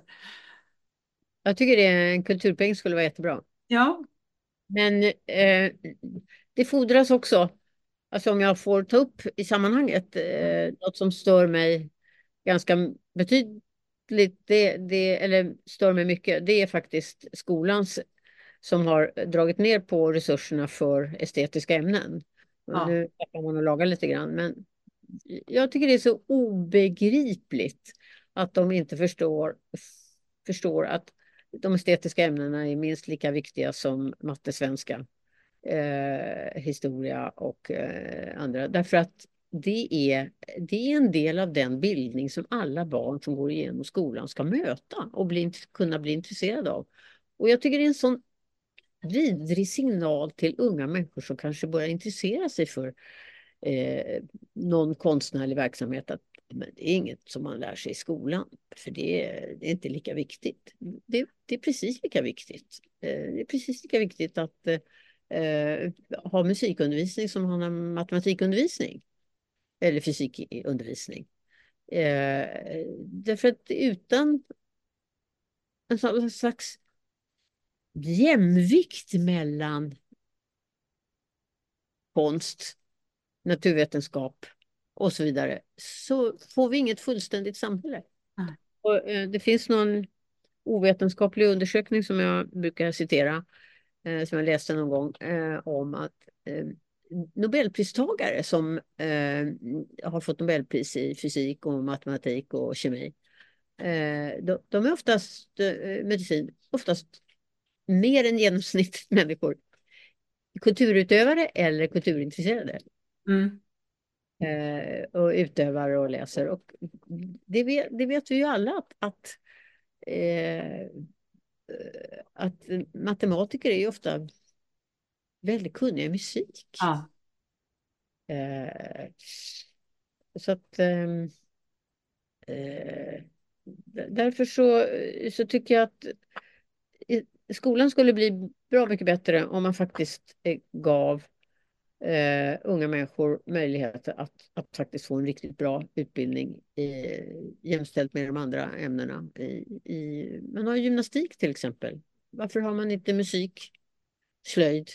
Jag tycker det, en kulturpeng skulle vara jättebra. Ja, Men eh, det fordras också, alltså om jag får ta upp i sammanhanget, eh, något som stör mig ganska betydligt, det, det, eller stör mig mycket, det är faktiskt skolans som har dragit ner på resurserna för estetiska ämnen. Och ja. nu kan man och laga lite grann, men jag tycker det är så obegripligt att de inte förstår, förstår att de estetiska ämnena är minst lika viktiga som matte, svenska, eh, historia och eh, andra. Därför att det är, det är en del av den bildning som alla barn som går igenom skolan ska möta och bli, kunna bli intresserade av. Och jag tycker det är en sån vidrig signal till unga människor som kanske börjar intressera sig för eh, någon konstnärlig verksamhet att men det är inget som man lär sig i skolan, för det är, det är inte lika viktigt. Det, det är precis lika viktigt. Eh, det är precis lika viktigt att eh, ha musikundervisning som ha matematikundervisning eller fysikundervisning. Eh, därför att utan en slags jämvikt mellan konst, naturvetenskap och så vidare, så får vi inget fullständigt samhälle. Nej. Och, eh, det finns någon ovetenskaplig undersökning som jag brukar citera, eh, som jag läste någon gång, eh, om att eh, Nobelpristagare som eh, har fått Nobelpris i fysik och matematik och kemi, eh, de, de är oftast eh, medicin, oftast mer än genomsnittligt människor. Kulturutövare eller kulturintresserade. Mm. Eh, och utövar och läser. Och det vet, det vet vi ju alla att, att, eh, att matematiker är ju ofta väldigt kunniga i musik. Ja. Eh, så att ehm, eh, därför så, så tycker jag att i- skolan skulle bli bra mycket bättre om man faktiskt eh, gav eh, unga människor möjlighet att, att faktiskt få en riktigt bra utbildning i, jämställt med de andra ämnena. I, i, man har gymnastik till exempel. Varför har man inte musik, slöjd,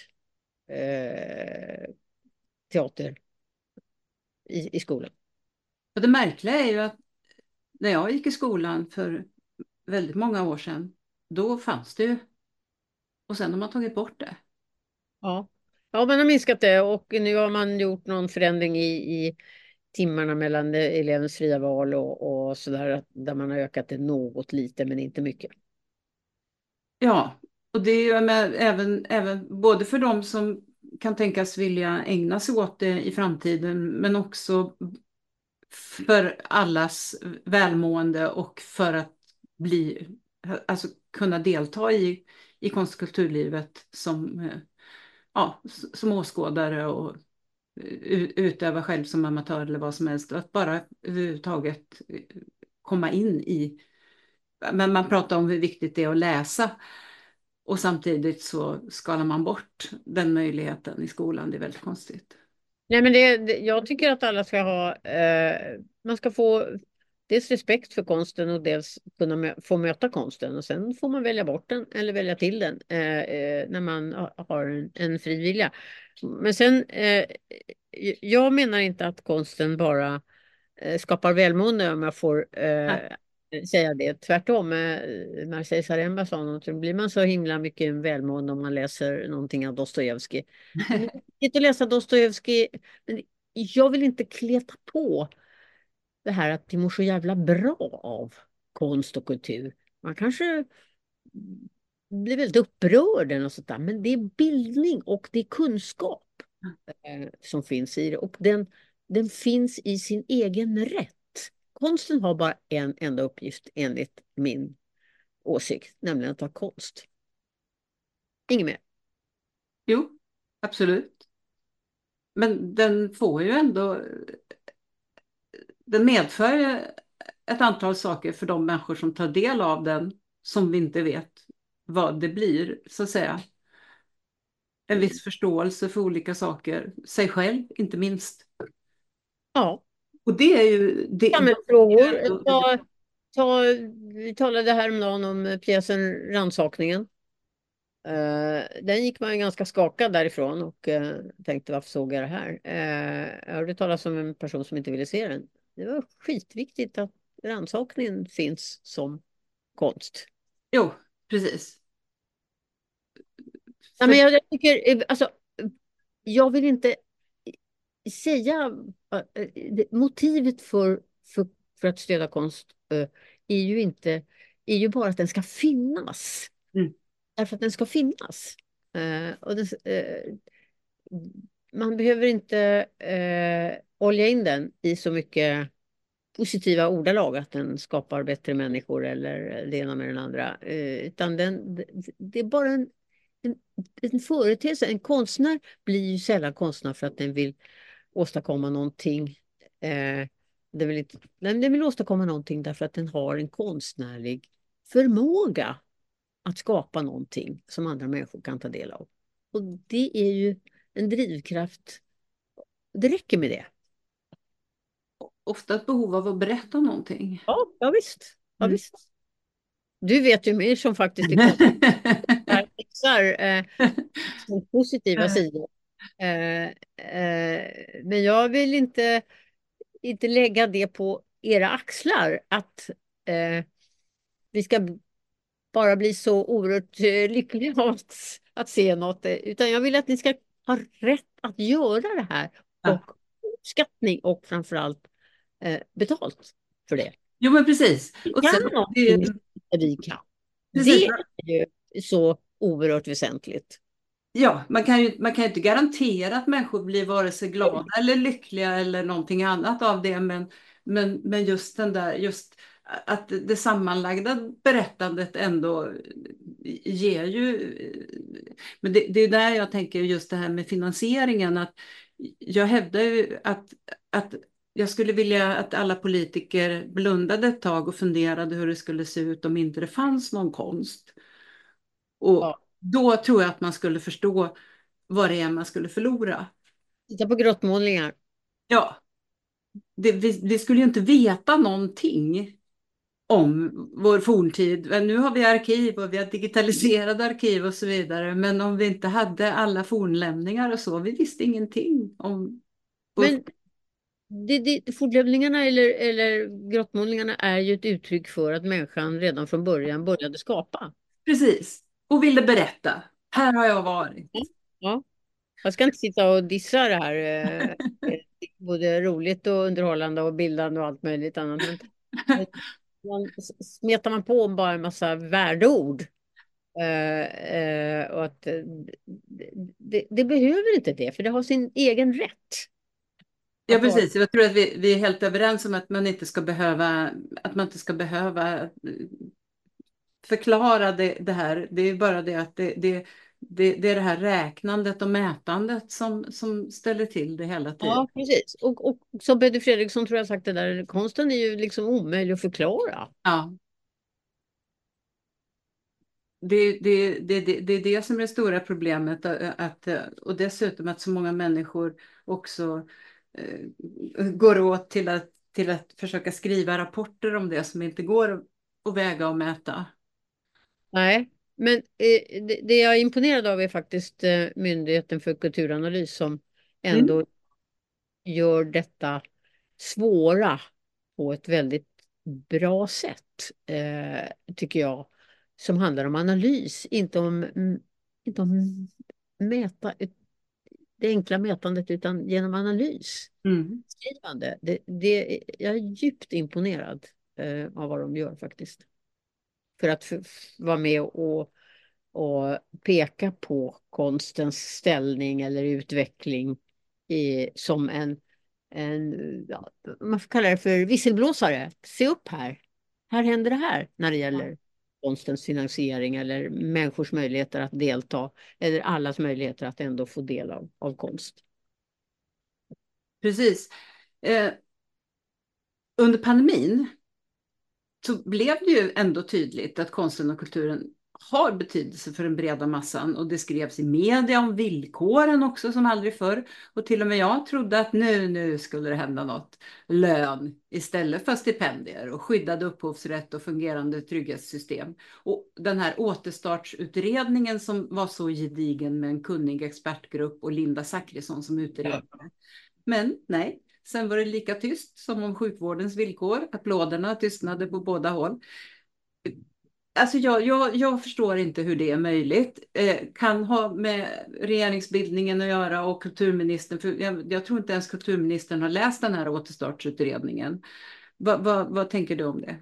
eh, teater i, i skolan? Och det märkliga är ju att när jag gick i skolan för väldigt många år sedan, då fanns det ju. Och sen har man tagit bort det. Ja. Ja, man har minskat det och nu har man gjort någon förändring i, i timmarna mellan elevens fria val och, och sådär, där man har ökat det något lite men inte mycket. Ja, och det är ju med, även, även både för de som kan tänkas vilja ägna sig åt det i framtiden, men också för allas välmående och för att bli, alltså kunna delta i, i konst- och kulturlivet som, eh, ja, som åskådare och u- utöva själv som amatör eller vad som helst. Att bara överhuvudtaget eh, komma in i, men man pratar om hur viktigt det är att läsa. Och samtidigt så skalar man bort den möjligheten i skolan. Det är väldigt konstigt. Nej, men det, det, jag tycker att alla ska ha, eh, man ska få dels respekt för konsten och dels kunna mö, få möta konsten och sen får man välja bort den eller välja till den eh, eh, när man ha- har en, en fri vilja. Men sen, eh, jag menar inte att konsten bara eh, skapar välmående om jag får eh, Nej. säga det. Tvärtom, eh, Marseille Saremba sa någonting. Blir man så himla mycket välmående om man läser någonting av Dostojevskij. Det är viktigt att läsa Dostojevskij, men jag vill inte kleta på det här att vi mår så jävla bra av konst och kultur. Man kanske blir väldigt upprörd eller något sånt där, men det är bildning och det är kunskap eh, som finns i det. Och den, den finns i sin egen rätt. Konsten har bara en enda uppgift enligt min åsikt, nämligen att vara konst. Inget mer. Jo, absolut. Men den får ju ändå, den medför ju ett antal saker för de människor som tar del av den som vi inte vet vad det blir, så att säga. En viss förståelse för olika saker, sig själv inte minst. Ja, Och det är ju... Det, samhällsfrågor. Ta, ta, vi talade häromdagen om pjäsen Rannsakningen. Uh, den gick man ganska skakad därifrån och uh, tänkte varför såg jag det här? Uh, jag hörde talas om en person som inte ville se den. Det var skitviktigt att rannsakningen finns som konst. Jo, precis. Ja, men jag, jag tycker, alltså, jag vill inte säga uh, motivet för, för, för att stödja konst uh, är ju inte, är ju bara att den ska finnas. Mm. Därför att den ska finnas. Uh, och den, uh, man behöver inte uh, olja in den i så mycket positiva ordalag att den skapar bättre människor eller det ena med den andra. Uh, utan den, det är bara en, en, en företeelse. En konstnär blir ju sällan konstnär för att den vill åstadkomma någonting. Uh, den, vill inte, den vill åstadkomma någonting därför att den har en konstnärlig förmåga att skapa någonting som andra människor kan ta del av. Och det är ju en drivkraft. Det räcker med det. Ofta ett behov av att berätta någonting. Ja, ja visst. Ja, Mm. visst. Du vet ju mer som faktiskt är konstnär, eh, som positiva sidor. Eh, eh, men jag vill inte, inte lägga det på era axlar att eh, vi ska bara bli så oerhört eh, lyckliga av att, att se något. eh, Utan jag vill att ni ska ha rätt att göra det här. Ja. Och uppskattning och framförallt eh, betalt för det. Jo, men precis. Vi Och kan sen, någonting det, det vi kan. precis. Det är ju så oerhört väsentligt. Ja, man kan ju, man kan ju inte garantera att människor blir vare sig glada eller lyckliga eller någonting annat av det, men, men, men just den där, just att det sammanlagda berättandet ändå ger ju, men det, det är där jag tänker just det här med finansieringen, att jag hävdar ju att, att jag skulle vilja att alla politiker blundade ett tag och funderade hur det skulle se ut om inte det fanns någon konst. Och Ja. då tror jag att man skulle förstå vad det är man skulle förlora. Titta på grottmålningar. Ja, det, vi, vi skulle ju inte veta någonting om vår forntid. Men nu har vi arkiv och vi har digitaliserade arkiv och så vidare. Men om vi inte hade alla fornlämningar och så, vi visste ingenting om... Men det, det, fornlämningarna eller, eller grottmålningarna är ju ett uttryck för att människan redan från början började skapa. Precis, och ville berätta. Här har jag varit. Ja. Jag ska inte sitta och dissa det här. eh, Både roligt och underhållande och bildande och allt möjligt annat. Men man, smetar man på bara en massa värdeord. Eh, eh, och att, eh, det, det, det behöver inte det, för det har sin egen rätt. Ja, Att vara- precis. Jag tror att vi, vi är helt överens om att man inte ska behöva, att man inte ska behöva förklara det, det här. Det är bara det att det, det, det, det är det här räknandet och mätandet som, som ställer till det hela tiden. Ja, precis. Och, och som Peter Fredriksson tror jag har sagt det där, konsten är ju liksom omöjlig att förklara. Ja. Det, det, det, det, det är det som är det stora problemet. Att, och dessutom att så många människor också eh, går åt till att, till att försöka skriva rapporter om det som inte går att väga och mäta. Nej, men eh, det, det jag är imponerad av är faktiskt eh, Myndigheten för kulturanalys som ändå Mm. gör detta svåra på ett väldigt bra sätt, eh, tycker jag, som handlar om analys, inte om, mm, inte om mäta, det enkla mätandet, utan genom analys. Mm. Skrivande. Det, det, jag är djupt imponerad eh, av vad de gör faktiskt. För att f- f- vara med och, och peka på konstens ställning eller utveckling i, som en, en ja, man får kalla det för visselblåsare. Se upp här. Här händer det här när det gäller konstens finansiering eller människors möjligheter att delta eller allas möjligheter att ändå få del av, av konst. Precis. Eh, under pandemin så blev det ju ändå tydligt att konsten och kulturen har betydelse för den breda massan, och det skrevs i media om villkoren också som aldrig förr, och till och med jag trodde att nu, nu skulle det hända något. Lön istället för stipendier och skyddad upphovsrätt och fungerande trygghetssystem. Och den här återstartsutredningen som var så gedigen med en kunnig expertgrupp och Linda Zachrisson som utredare. Men nej, sen var det lika tyst som om sjukvårdens villkor. Applåderna tystnade på båda håll. Alltså jag, jag, jag förstår inte hur det är möjligt. Eh, kan ha med regeringsbildningen att göra och kulturministern. För jag, jag tror inte ens kulturministern har läst den här återstartsutredningen. Va, va, vad tänker du om det?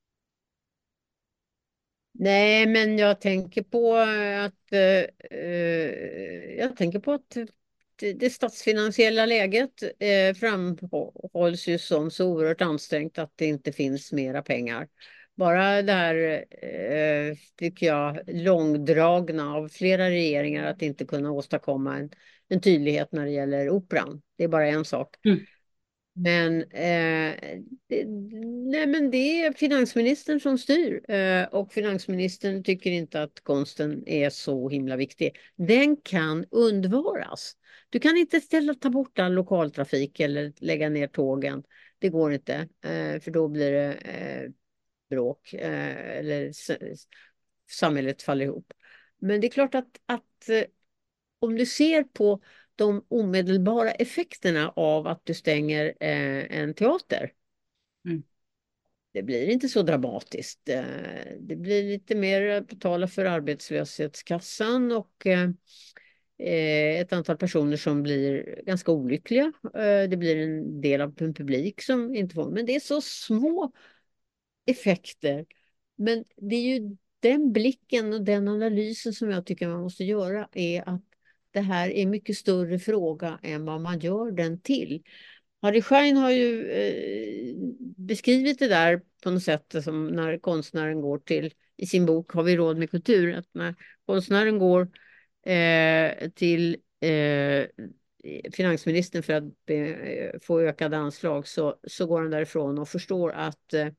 Nej, men jag tänker på att eh, eh, jag tänker på att det, det statsfinansiella läget eh, framhålls ju som så oerhört ansträngt att det inte finns mera pengar. Bara det här, eh, tycker jag, långdragna av flera regeringar att inte kunna åstadkomma en, en tydlighet när det gäller operan. Det är bara en sak. Mm. Men, eh, det, nej, men det är finansministern som styr eh, och finansministern tycker inte att konsten är så himla viktig. Den kan undvaras. Du kan inte ställa, ta bort all lokaltrafik eller lägga ner tågen. Det går inte, eh, för då blir det eh, bråk eh, eller s- samhället faller ihop. Men det är klart att, att eh, om du ser på de omedelbara effekterna av att du stänger eh, en teater. Mm. Det blir inte så dramatiskt. Eh, det blir lite mer att betala för arbetslöshetskassan och eh, eh, ett antal personer som blir ganska olyckliga. Eh, det blir en del av en publik som inte får. Men det är så små effekter. Men det är ju den blicken och den analysen som jag tycker man måste göra, är att det här är en mycket större fråga än vad man gör den till. Harry Schein har ju eh, beskrivit det där på något sätt som när konstnären går till, i sin bok Har vi råd med kultur? Att när konstnären går eh, till eh, finansministern för att be, få ökade anslag, så, så går han därifrån och förstår att eh,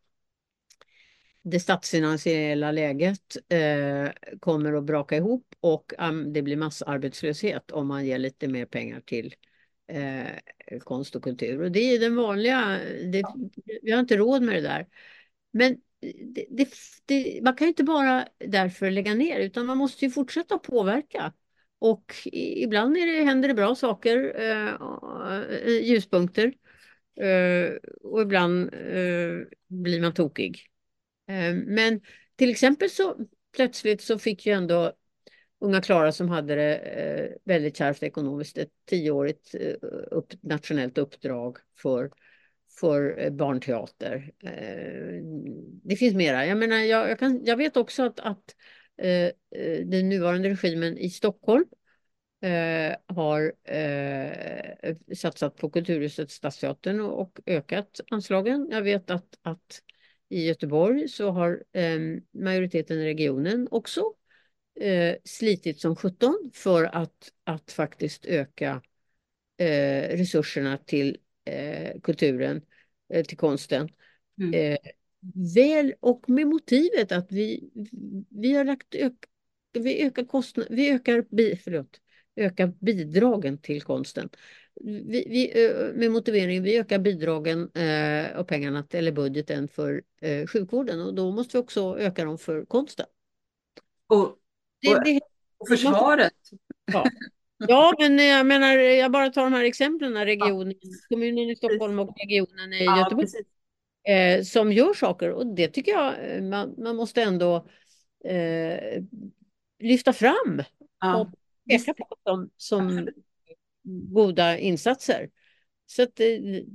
det statsfinansiella läget eh, kommer att braka ihop och um, det blir massarbetslöshet om man ger lite mer pengar till eh, konst och kultur. Och det är den vanliga, det, vi har inte råd med det där. Men det, det, det, man kan ju inte bara därför lägga ner, utan man måste ju fortsätta påverka. Och i- ibland är det, händer det bra saker, eh, ljuspunkter. Eh, och ibland eh, blir man tokig. Eh, Men till exempel så plötsligt så fick ju ändå unga Klara, som hade det eh, väldigt kärvt ekonomiskt, ett tioårigt eh, upp, nationellt uppdrag för, för eh, barnteater. Eh, det finns mera. Jag menar, jag, jag, kan, jag vet också att, att eh, eh, den nuvarande regimen i Stockholm eh, har eh, satsat på Kulturhuset Stadsteatern och, och ökat anslagen. Jag vet att, att i Göteborg så har eh, majoriteten i regionen också eh, slitit som sjutton för att, att faktiskt öka eh, resurserna till eh, kulturen, eh, till konsten. Mm. Eh, väl och med motivet att vi, vi har lagt ök, vi ökar kostnad, vi ökar, bi, förlåt, ökar bidragen till konsten. Vi, vi, ö, med motiveringen vi ökar bidragen eh, och pengarna till, eller budgeten för eh, sjukvården, och då måste vi också öka dem för konsten. Och, Det, och, det, och man får, försvaret. ja. Ja, men jag menar, jag bara tar de här exemplen, Ja, regionen, kommunen i Stockholm och regionen i ja, Göteborg. precis. eh, som gör saker. Och det tycker jag eh, man, man måste ändå eh, lyfta fram Ja, och peka visst. på som, som Absolut. goda insatser. Så att, eh,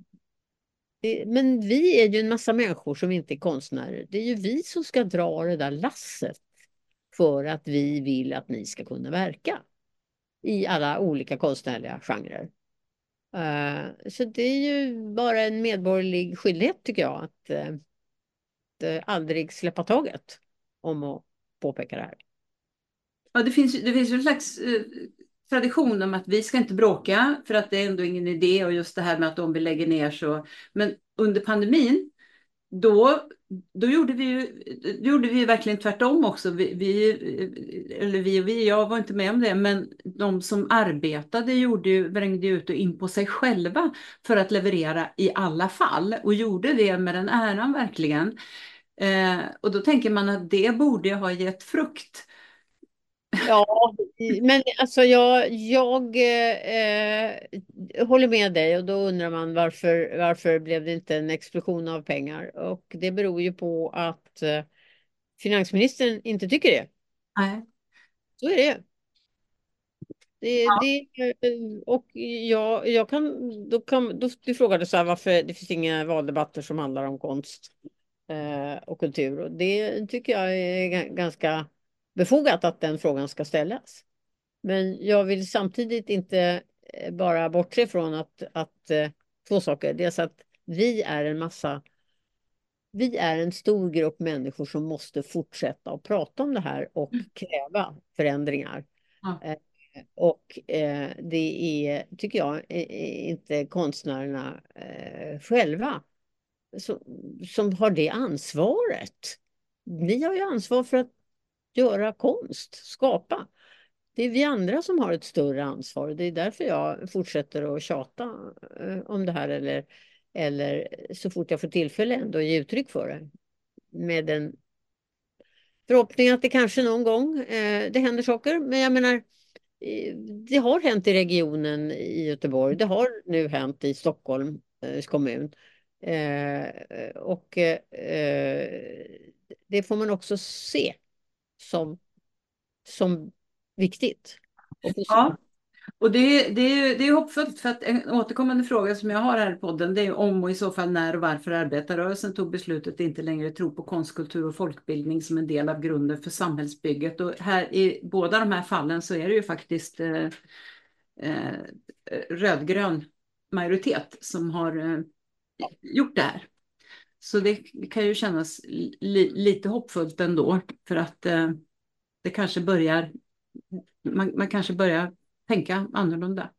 det, men vi är ju en massa människor som inte är konstnärer. Det är ju vi som ska dra det där lasset för att vi vill att ni ska kunna verka i alla olika konstnärliga genrer. Eh, så det är ju bara en medborgerlig skyldighet tycker jag att eh, eh, aldrig släppa taget om att påpeka det här. Ja, det finns, ju- det finns ju en slags eh, tradition om att vi ska inte bråka för att det är ändå ingen idé och just det här med att om vi lägger ner så. Men under pandemin då, då gjorde vi ju, då gjorde vi ju verkligen tvärtom också. Vi, vi, eller vi och vi, jag var inte med om det, men de som arbetade gjorde ju, vrängde ju ut och in på sig själva för att leverera i alla fall och gjorde det med den äran verkligen. Eh, och då tänker man att det borde ju ha gett frukt. Ja, men alltså jag, jag eh, håller med dig och då undrar man varför, varför blev det inte en explosion av pengar? Och det beror ju på att eh, finansministern inte tycker det. Nej. Så är det. Det, det, och jag, jag kan, då kan, då, du frågade så här varför det finns inga valdebatter som handlar om konst eh, och kultur. Och det tycker jag är ga- ganska befogat att den frågan ska ställas. Men jag vill samtidigt inte eh, bara bortse från att, att eh, två saker. Dels att vi är en massa, vi är en stor grupp människor som måste fortsätta att prata om det här och kräva förändringar. Ja. Eh, Och eh, det är, tycker jag, eh, eh, inte konstnärerna eh, själva som, som har det ansvaret. Ni har ju ansvar för att göra konst, skapa. Det är vi andra som har ett större ansvar. Det är därför jag fortsätter att tjata eh, om det här eller, eller så fort jag får tillfälle ändå ge uttryck för det. Med en förhoppning att det kanske någon gång eh, det händer saker. Men jag menar, eh, det har hänt i regionen i Göteborg. Det har nu hänt i Stockholms eh, kommun. Eh, och eh, det får man också se som, som viktigt. Och positivt. Ja. Och det, det, är, det är hoppfullt för att en återkommande fråga som jag har här i podden det är om och i så fall när och varför arbetarrörelsen tog beslutet att inte längre tro på konstkultur och folkbildning som en del av grunden för samhällsbygget. Och här i båda de här fallen så är det ju faktiskt eh, eh, rödgrön majoritet som har eh, gjort det här. Så det kan ju kännas li, lite hoppfullt ändå för att eh, det kanske börjar, man, man kanske börjar tänka annorlunda.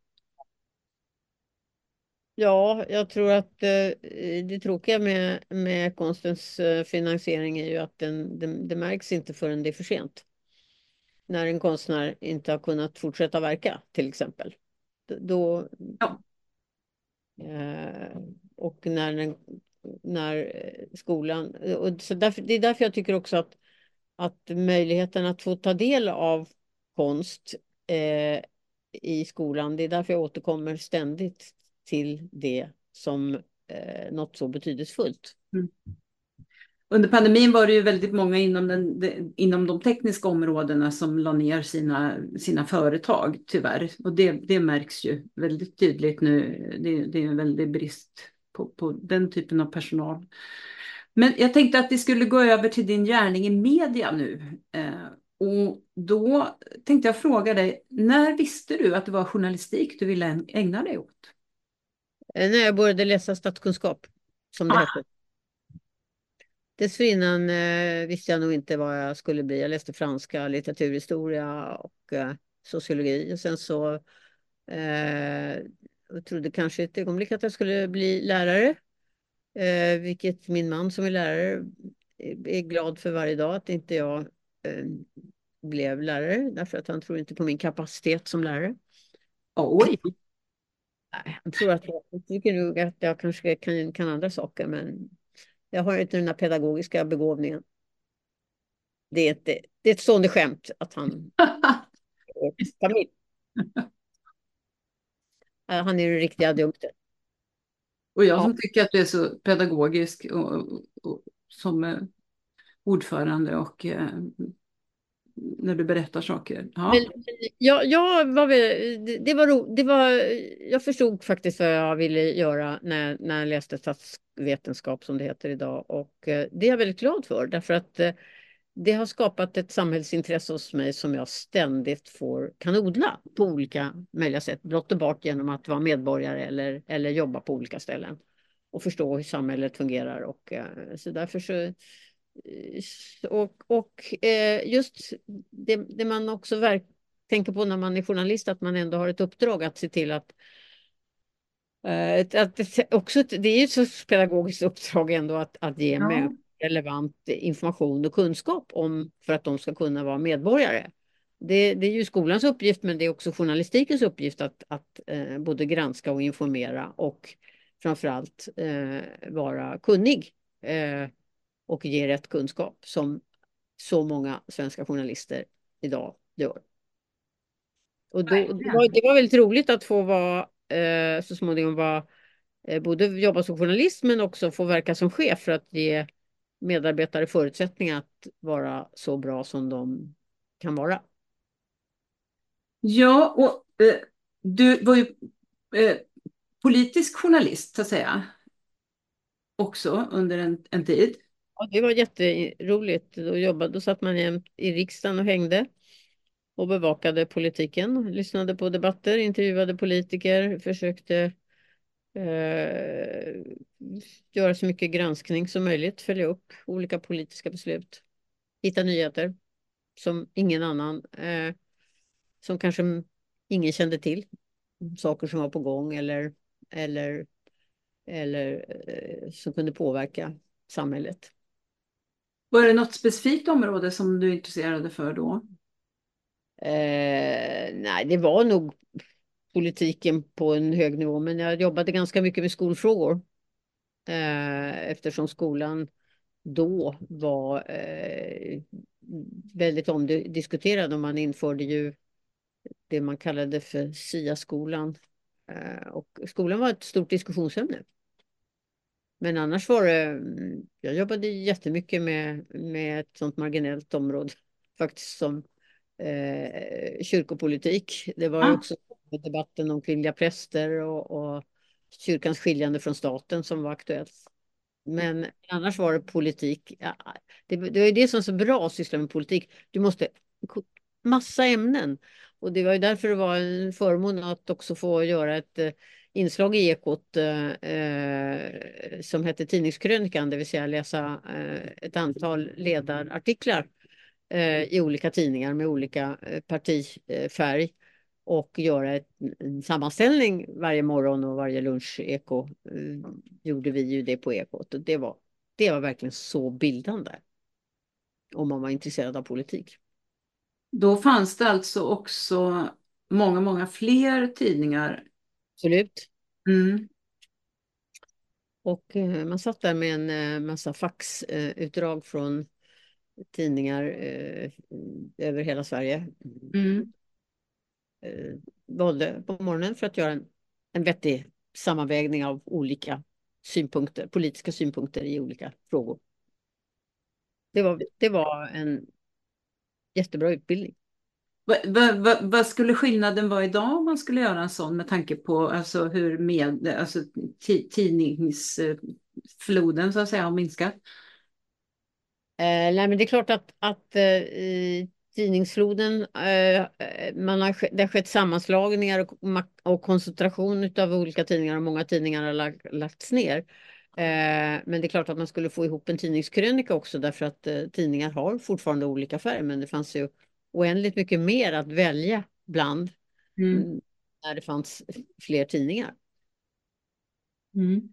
Ja, jag tror att eh, det tråkiga med, med konstens eh, finansiering är ju att den, den, det märks inte förrän det är för sent. När en konstnär inte har kunnat fortsätta verka, till exempel. D- Då, Ja. eh, och när, den, när eh, skolan... Och så därför, det är därför jag tycker också att, att möjligheten att få ta del av konst eh, i skolan, det är därför jag återkommer ständigt till det som eh, något så betydelsefullt. Mm. Under pandemin var det ju väldigt många inom, den, de, inom de tekniska områdena som la ner sina, sina företag tyvärr. Och det, det märks ju väldigt tydligt nu. Det, det är en väldig brist på, på den typen av personal. Men jag tänkte att vi skulle gå över till din gärning i media nu. Eh, och då tänkte jag fråga dig, när visste du att det var journalistik du ville ägna dig åt? Eh, när jag började läsa statskunskap, som det hette. Dessförinnan eh, visste jag nog inte vad jag skulle bli. Jag läste franska, litteraturhistoria och eh, sociologi. Och sen så eh, jag trodde kanske ett ögonblick att jag skulle bli lärare. Eh, vilket min man som är lärare är är glad för varje dag att inte jag eh, blev lärare. Därför att han tror inte på min kapacitet som lärare. Oj! Nej, jag tror att jag, jag tycker nog att jag kanske kan, kan andra saker. Men jag har inte den här pedagogiska begåvningen. Det är ett, det är ett stående skämt att han är familj. Han är den riktiga adjunkten. Och jag Ja. som tycker att du är så pedagogisk och, och, som eh, ordförande och eh, när du berättar saker. Ja. Men, ja, jag var väl, det, det var ro, det var, jag förstod faktiskt vad jag ville göra när, när jag läste statsvetenskap som det heter idag. Och eh, det är jag väldigt glad för, därför att eh, det har skapat ett samhällsintresse hos mig som jag ständigt får, kan odla på olika möjliga sätt. Blott och bart genom att vara medborgare eller, eller jobba på olika ställen. Och förstå hur samhället fungerar. Och, eh, så därför så... eh, Och, och eh, just det, det man också verk, tänker på när man är journalist, att man ändå har ett uppdrag att se till att Eh, ett- att det, också, ett- det är ju ett sorts pedagogiskt uppdrag ändå att, att ge Ja. människor relevant information och kunskap om för att de ska kunna vara medborgare. Det, det är ju skolans uppgift, men det är också journalistikens uppgift att, att eh, både granska och informera och framförallt eh, vara kunnig eh, och ge rätt kunskap som så många svenska journalister idag gör. Och då, det var, Verkligen. det var väldigt roligt att få vara eh, så småningom vara eh, både jobba som journalist men också få verka som chef för att ge medarbetare förutsättningar att vara så bra som de kan vara. Ja, och eh, du var ju eh, politisk journalist så att säga också under en, en tid. Ja, det var jätteroligt. Då jobbade, då satt man jämt i riksdagen och hängde och bevakade politiken, lyssnade på debatter, intervjuade politiker, försökte eh, göra så mycket granskning som möjligt, följa upp olika politiska beslut, hitta nyheter som ingen annan, eh, som kanske ingen kände till, saker som var på gång eller, eller, eller eh, som kunde påverka samhället. Var det något specifikt område som du intresserade för då? Eh, nej, det var nog politiken på en hög nivå, men jag jobbade ganska mycket med skolfrågor eh, eftersom skolan då var eh, väldigt omdiskuterad och man införde ju det man kallade för S I A-skolan. Eh, och skolan var ett stort diskussionsämne. Men annars var det, mm, jag jobbade jättemycket med, med ett sånt marginellt område faktiskt som eh, kyrkopolitik. Det var ju Ja. också debatten om kvinnliga präster och, och kyrkans skiljande från staten som var aktuellt. Men annars var det politik. Ja, det, det är det som är så bra att syssla med politik. Du måste massa ämnen. Och det var ju därför det var en förmån att också få göra ett eh, inslag i Ekot eh, eh, som hette Tidningskrönikan, det vill säga läsa eh, ett antal ledarartiklar eh, i olika tidningar med olika eh, partifärg och göra ett, en sammanställning varje morgon och varje lunch-eko. Eh, gjorde vi ju det på Ekot och det var, det var verkligen så bildande om man var intresserad av politik. Då fanns det alltså också många, många fler tidningar. Absolut. Mm. Och eh, man satt där med en eh, massa faxutdrag från tidningar eh, över hela Sverige. Mm. Eh, valde på morgonen för att göra en, en vettig sammanvägning av olika synpunkter, politiska synpunkter i olika frågor. Det var, det var en jättebra utbildning. Vad va, va, vad skulle skillnaden vara idag om man skulle göra en sån med tanke på alltså, hur med, alltså, ti- tidningsfloden så att säga har minskat? Eh, nej, men det är klart att, att eh, i tidningsfloden, eh, man har, sk- det har skett sammanslagningar och, mak- och koncentration av olika tidningar och många tidningar har lag, lagts ner. Eh, men det är klart att man skulle få ihop en tidningskrönika också därför att eh, tidningar har fortfarande olika färg, men det fanns ju oändligt mycket mer att välja bland Mm. mm, när det fanns fler tidningar. Mm.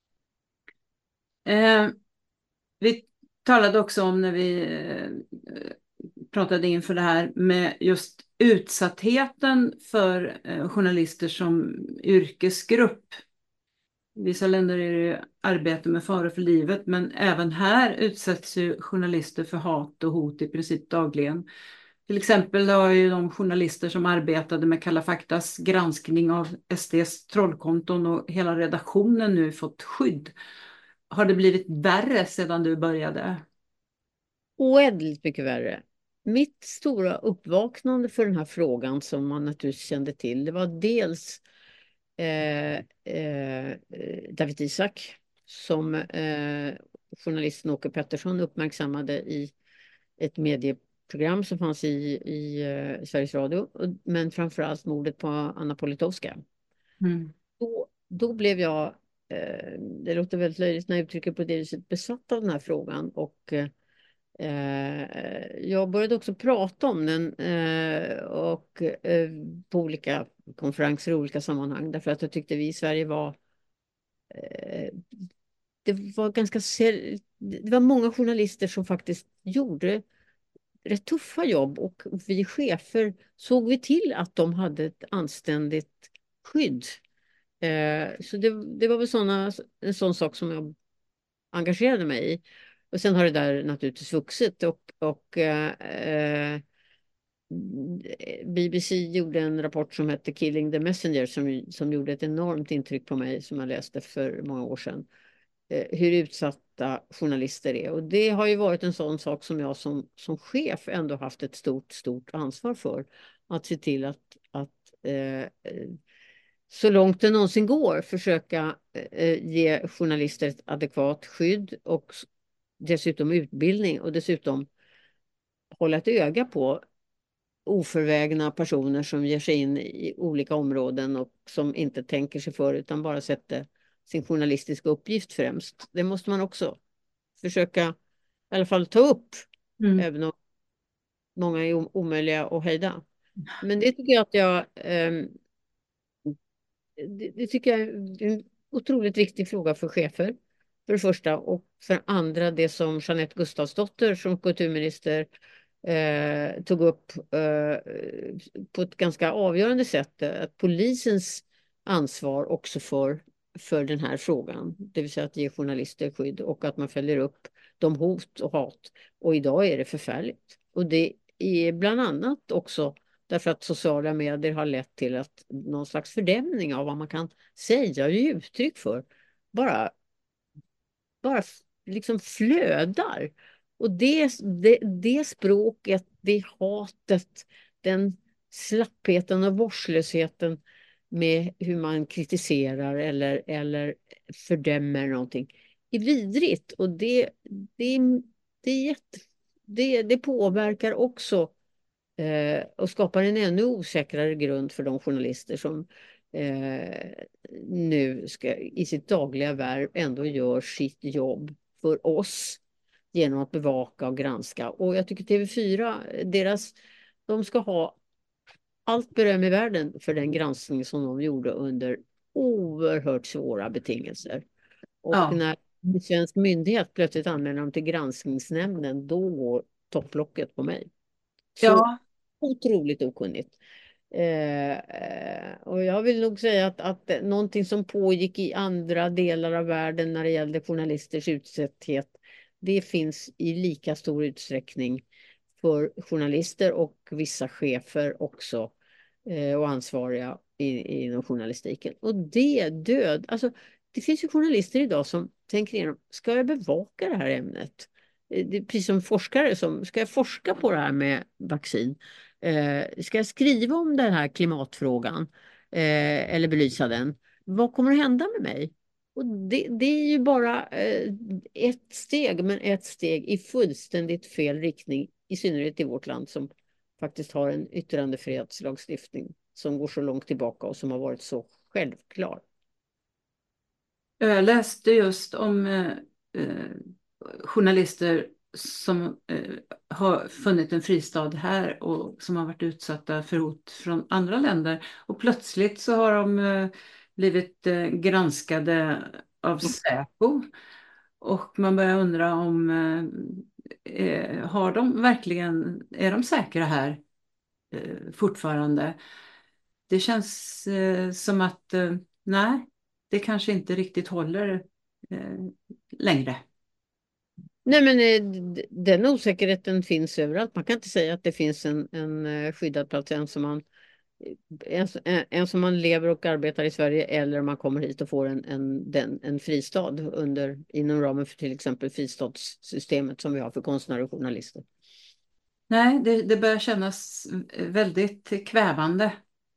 Eh, vi talade också om när vi eh, pratade inför det här med just utsattheten för eh, journalister som yrkesgrupp. I vissa länder är det arbete med fara för livet, men även här utsätts ju journalister för hat och hot i princip dagligen. Till exempel har ju de journalister som arbetade med Kalla faktas granskning av S D:s trollkonton och hela redaktionen nu fått skydd. Har det blivit värre sedan du började? Oändligt mycket värre. Mitt stora uppvaknande för den här frågan som man naturligtvis kände till, det var dels eh, eh, David Isak som eh, journalisten Åke Pettersson uppmärksammade i ett medieprogram som fanns i, i eh, Sveriges Radio, men framförallt mordet på Anna Politkovska. Mm. Då, då blev jag, eh, det låter väldigt löjligt när jag uttrycker på det viset, besatt av den här frågan och Eh, jag började också prata om den eh, och eh, på olika konferenser och olika sammanhang därför att jag tyckte vi i Sverige var eh, det var ganska ser- det var många journalister som faktiskt gjorde rätt tuffa jobb och vi chefer såg vi till att de hade ett anständigt skydd. Eh, så det, det var väl såna, en sån sak som jag engagerade mig i. Och sen har det där naturligtvis vuxit och, och eh, B B C gjorde en rapport som hette Killing the Messenger som, som gjorde ett enormt intryck på mig som jag läste för många år sedan. Eh, hur utsatta journalister är. Och det har ju varit en sån sak som jag som, som chef ändå haft ett stort, stort ansvar för. Att se till att, att eh, så långt det någonsin går försöka eh, ge journalister ett adekvat skydd och dessutom utbildning och dessutom hålla ett öga på oförvägna personer som ger sig in i olika områden och som inte tänker sig för utan bara sätter sin journalistiska uppgift främst. Det måste man också försöka i alla fall ta upp, Mm. även om många är omöjliga att hejda. Men det tycker jag att jag eh, det, det tycker jag är en otroligt viktig fråga för chefer, för det första. Och för andra, det som Jeanette Gustafsdotter som kulturminister eh, tog upp eh, på ett ganska avgörande sätt. eh, Att polisens ansvar också för, för den här frågan. Det vill säga att ge journalister skydd och att man följer upp de hot och hat. Och idag är det förfärligt. Och det är bland annat också därför att sociala medier har lett till att någon slags fördämning av vad man kan säga och ge uttryck för bara, bara liksom flödar. Och det, det, det språket, det hatet, den slappheten och vårdslösheten med hur man kritiserar eller, eller fördömer någonting är vidrigt. Och det, det, det, är jätte, det, det påverkar också Eh, och skapar en ännu osäkrare grund för de journalister som eh, nu ska, i sitt dagliga värv ändå gör sitt jobb för oss genom att bevaka och granska. Och jag tycker T V fyra, deras, de ska ha allt beröm i världen för den granskning som de gjorde under oerhört svåra betingelser. Och Ja, när en svensk myndighet plötsligt anmäler dem till granskningsnämnden, då går topplocket på mig. Så ja, otroligt okunnigt. Eh, eh, och jag vill nog säga att, att någonting som pågick i andra delar av världen när det gällde journalisters utsatthet, det finns i lika stor utsträckning för journalister och vissa chefer också eh, och ansvariga i, inom journalistiken. Och det död, alltså det finns ju journalister idag som tänker igenom, ska jag bevaka det här ämnet? Eh, Det är precis som forskare som, ska jag forska på det här med vaccin? Eh, ska jag skriva om den här klimatfrågan eh, eller belysa den? Vad kommer att hända med mig? Och det, det är ju bara eh, ett steg, men ett steg i fullständigt fel riktning, i synnerhet i vårt land som faktiskt har en yttrandefrihetslagstiftning som går så långt tillbaka och som har varit så självklar. jag läste just om eh, eh, journalister som eh, har funnit en fristad här och som har varit utsatta för hot från andra länder. Och plötsligt så har de eh, blivit eh, granskade av Säpo. Och man börjar undra om eh, eh, har de verkligen, är de säkra här eh, fortfarande? Det känns eh, som att eh, nej, det kanske inte riktigt håller eh, längre. Nej, men eh, d- den osäkerheten finns överallt. Man kan inte säga att det finns en, en eh, skyddad plats än som man, en, en, en som man lever och arbetar i Sverige, eller om man kommer hit och får en, en, den, en fristad under, inom ramen för till exempel fristadssystemet som vi har för konstnärer och journalister. Nej, det, det börjar kännas väldigt kvävande.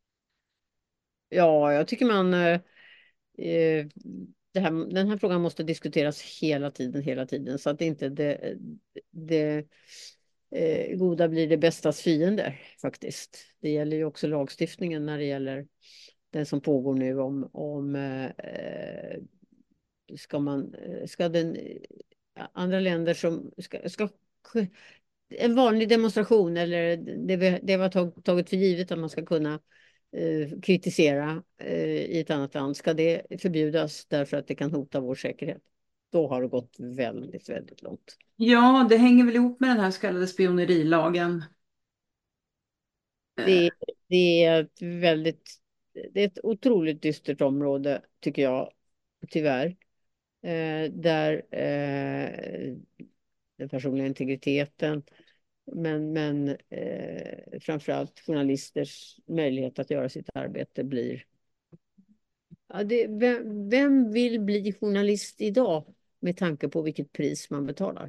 Ja, jag tycker man eh, eh, det här, den här frågan måste diskuteras hela tiden, hela tiden, så att inte det, det eh, goda blir det bästas fiende faktiskt. Det gäller ju också lagstiftningen när det gäller den som pågår nu om, om eh, ska man, eh, ska den eh, andra länder som ska, ska en vanlig demonstration, eller det vi, det vi har tag, tagit för givet att man ska kunna eh, kritisera eh, i ett annat land, ska det förbjudas därför att det kan hota vår säkerhet? Då har det gått väldigt, väldigt långt. Ja, det hänger väl ihop med den här så kallade spionerilagen. Eh, Det, det är ett väldigt, det är ett otroligt dystert område tycker jag, tyvärr. Eh, där eh, den personliga integriteten, men, men eh, framförallt journalisters möjlighet att göra sitt arbete blir... Ja, det, vem, vem vill bli journalist idag med tanke på vilket pris man betalar?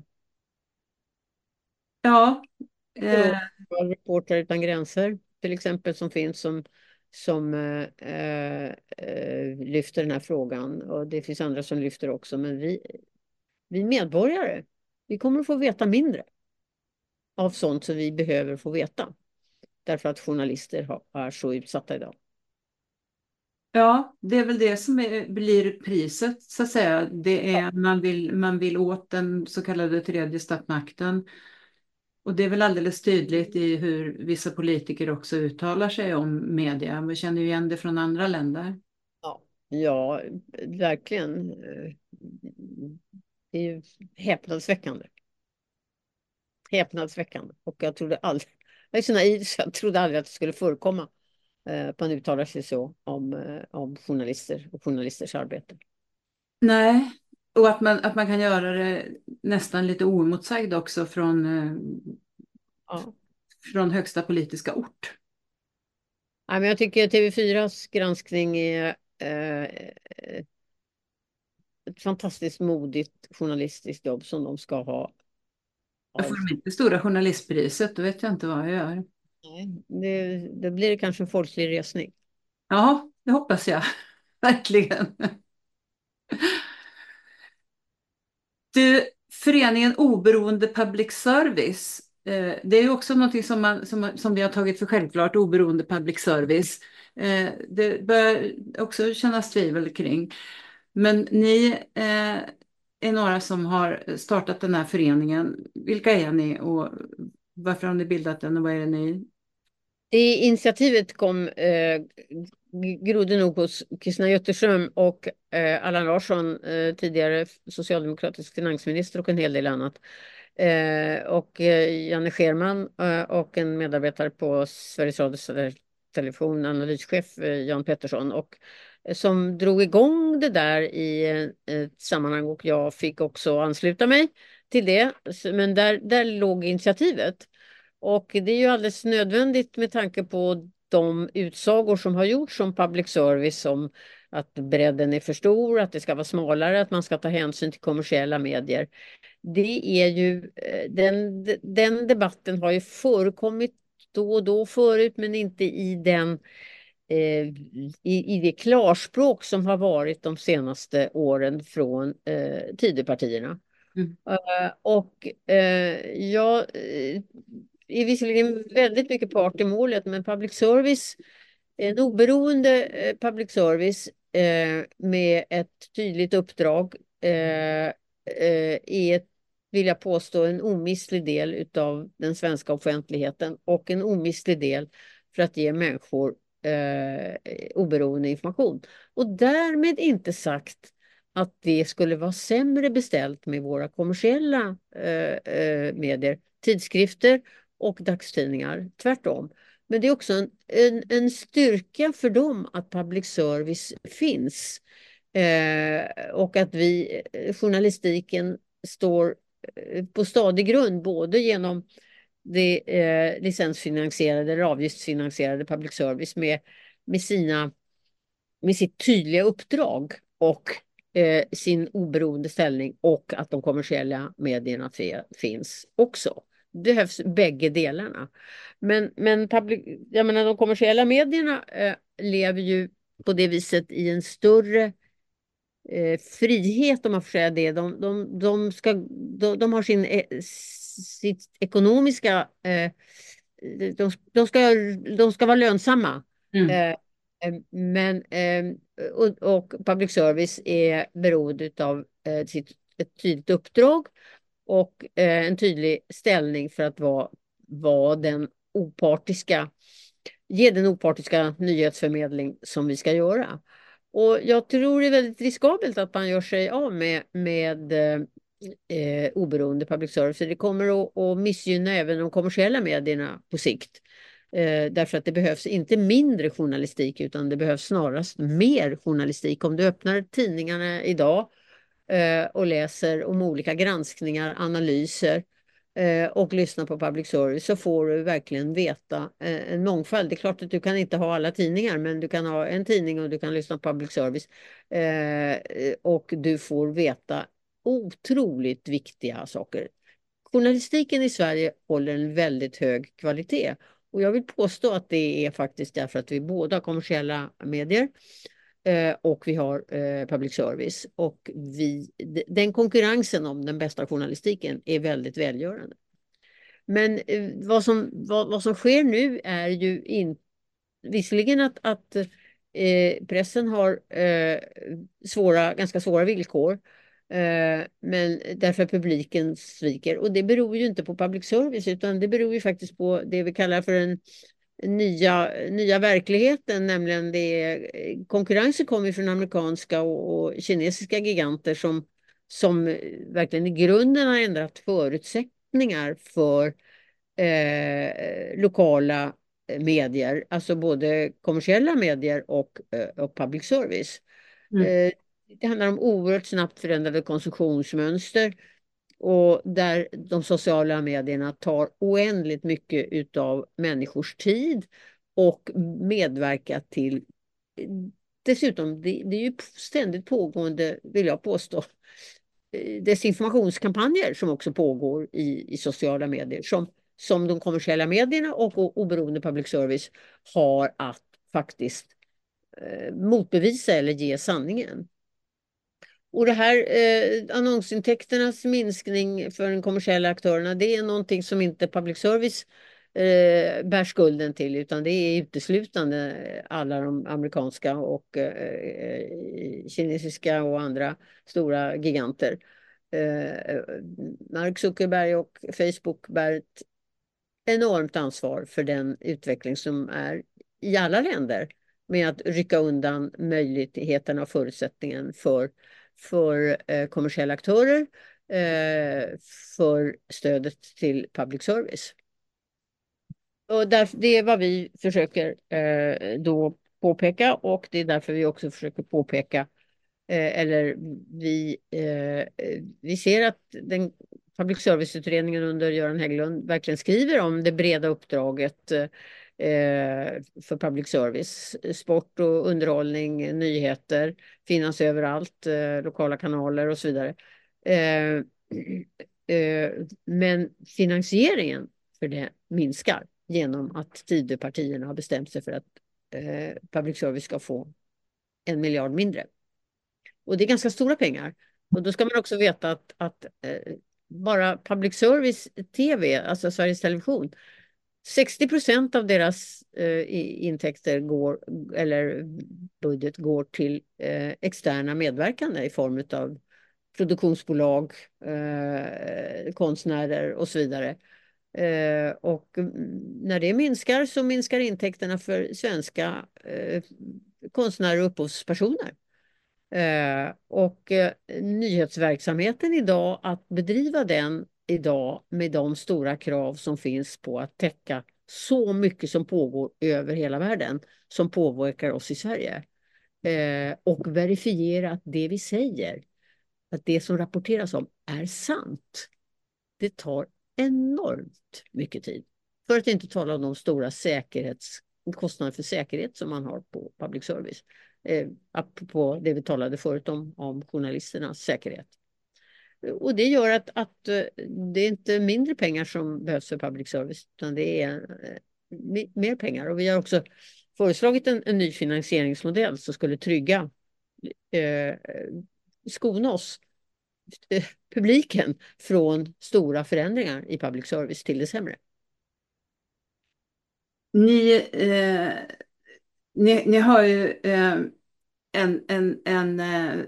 ja, Och eh, då, Reportrar utan gränser till exempel, som finns, som, som eh, eh, lyfter den här frågan. Och det finns andra som lyfter också, men vi, vi medborgare, vi kommer att få veta mindre av sånt som vi behöver få veta. Därför att journalister har, är så utsatta idag. ja, det är väl det som är, blir priset så att säga. Det är man vill, man vill åt den så kallade tredje statsmakten. Och det är väl alldeles tydligt i hur vissa politiker också uttalar sig om media. Vi känner ju igen det från andra länder. Ja, ja, verkligen. Det är ju häpnadsväckande. Häpnadsväckande. Och jag trodde aldrig, jag är så naiv så jag trodde aldrig att det skulle förekomma eh, att man uttalar sig så om, eh, om journalister och journalisters arbete. Nej, och att man, att man kan göra det nästan lite oemotsagd också från, eh, Ja. från högsta politiska ort. Nej, men jag tycker T V fyras granskning är eh, ett fantastiskt modigt journalistiskt jobb som de ska ha. Jag får Av. de inte Stora journalistpriset, då vet jag inte vad jag gör. Nej, det, det blir kanske en folklig resning. Ja, det hoppas jag. Verkligen. Du, föreningen Oberoende Public Service, eh, det är ju också någonting som, man, som, som vi har tagit för självklart, oberoende public service. Eh, det bör också kännas tvivel kring. Men ni eh, är några som har startat den här föreningen. Vilka är ni och varför har ni bildat den och vad är det ni... Det initiativet kom eh, grodde nog hos Kristina Götterström och eh, Allan Larsson, eh, tidigare socialdemokratisk finansminister, och en hel del annat. Eh, och eh, Janne Scherman eh, och en medarbetare på Sveriges Radios Television, analyschef eh, Jan Pettersson, och eh, som drog igång det där i eh, ett sammanhang, och jag fick också ansluta mig till det. Men där, där låg initiativet. Och det är ju alldeles nödvändigt med tanke på de utsagor som har gjorts om public service, om att bredden är för stor, att det ska vara smalare, att man ska ta hänsyn till kommersiella medier. Det är ju, eh, den, den debatten har ju förekommit då och då förut, men inte i den eh, i, i det klarspråk som har varit de senaste åren från eh, Tidöpartierna. Mm. Eh, och eh, jag eh, är visserligen väldigt mycket part i målet, men public service, en oberoende eh, public service eh, med ett tydligt uppdrag eh, eh, är, vill jag påstå, en omistlig del utav den svenska offentligheten, och en omistlig del för att ge människor eh, oberoende information. Och därmed inte sagt att det skulle vara sämre beställt med våra kommersiella eh, eh, medier, tidskrifter och dagstidningar. Tvärtom. Men det är också en, en, en styrka för dem att public service finns. Eh, och att vi, eh, journalistiken, står på stadig grund, både genom det eh, licensfinansierade eller avgiftsfinansierade public service med, med, sina, med sitt tydliga uppdrag och eh, sin oberoende ställning, och att de kommersiella medierna finns också. Det behövs bägge delarna. Men, men public, jag menar, de kommersiella medierna eh, lever ju på det viset i en större eh, frihet, om man får säga det. De, de, de, ska, de, de har sin, eh, sitt ekonomiska... Eh, de, de, ska, de ska vara lönsamma. Mm. Eh, men, eh, och, och public service är beroende av eh, sitt, ett tydligt uppdrag och eh, en tydlig ställning för att vara, vara den opartiska, ge den opartiska nyhetsförmedling som vi ska göra. Och jag tror det är väldigt riskabelt att man gör sig av med, med eh, oberoende public service. Det kommer att, att missgynna även de kommersiella medierna på sikt. Eh, därför att det behövs inte mindre journalistik, utan det behövs snarast mer journalistik. Om du öppnar tidningarna idag eh, och läser om olika granskningar, analyser eh, och lyssnar på public service, så får du verkligen veta eh, en mångfald. Det är klart att du kan inte ha alla tidningar, men du kan ha en tidning och du kan lyssna på public service. Eh, och du får veta otroligt viktiga saker. Journalistiken i Sverige håller en väldigt hög kvalitet. Och jag vill påstå att det är faktiskt därför att vi båda har kommersiella medier eh, och vi har eh, public service. Och vi, den konkurrensen om den bästa journalistiken är väldigt välgörande. Men eh, vad, som, vad, vad som sker nu är ju inte... Visserligen att, att eh, pressen har eh, svåra, ganska svåra villkor. Eh, men därför publiken sviker. Och det beror ju inte på public service, utan det beror ju faktiskt på det vi kallar för den nya, nya verkligheten. Nämligen det, konkurrensen kommer från amerikanska och, och kinesiska giganter som, som verkligen i grunden har ändrat förutsättningar för eh, lokala medier. Alltså både kommersiella medier och, och public service. Mm. Eh, Det handlar om oerhört snabbt förändrade konsumtionsmönster, och där de sociala medierna tar oändligt mycket utav människors tid och medverkar till, dessutom det, det är ju ständigt pågående, vill jag påstå, desinformationskampanjer som också pågår i, i sociala medier som, som de kommersiella medierna och oberoende public service har att faktiskt eh, motbevisa eller ge sanningen. Och det här eh, annonsintäkternas minskning för de kommersiella aktörerna, det är någonting som inte public service eh, bär skulden till, utan det är uteslutande alla de amerikanska och eh, kinesiska och andra stora giganter. Eh, Mark Zuckerberg och Facebook bär ett enormt ansvar för den utveckling som är i alla länder med att rycka undan möjligheterna och förutsättningen för för eh, kommersiella aktörer, eh, för stödet till public service. Och därför, det är vad vi försöker eh, då påpeka, och det är därför vi också försöker påpeka, eh, eller vi, eh, vi ser att den public service-utredningen under Göran Hägglund verkligen skriver om det breda uppdraget eh, för public service. Sport och underhållning, nyheter finns överallt, eh, lokala kanaler och så vidare. Eh, eh, men finansieringen för det minskar genom att Tidöpartierna har bestämt sig för att eh, public service ska få en miljard mindre. Och det är ganska stora pengar. Och då ska man också veta att, att eh, bara public service tv, alltså Sveriges Television, sextio procent av deras eh, intäkter går, eller budget går till eh, externa medverkande i form av produktionsbolag, eh, konstnärer och så vidare. Eh, och när det minskar så minskar intäkterna för svenska eh, konstnärer och upphovspersoner. Eh, och eh, nyhetsverksamheten idag, att bedriva den idag med de stora krav som finns på att täcka så mycket som pågår över hela världen, som påverkar oss i Sverige. Eh, och verifiera att det vi säger, att det som rapporteras om är sant. det tar enormt mycket tid. För att inte tala om de stora säkerhets, kostnader för säkerhet som man har på public service. Eh, apropå det vi talade förut om, om journalisternas säkerhet. Och det gör att, att eh, det är inte mindre pengar som behövs för public service, utan det är eh, mer pengar. Och vi har också föreslagit en, en ny finansieringsmodell som skulle trygga eh, skona oss, eh, publiken, från stora förändringar i public service till det sämre. Ni, eh, ni, ni har ju eh, en, en, en eh,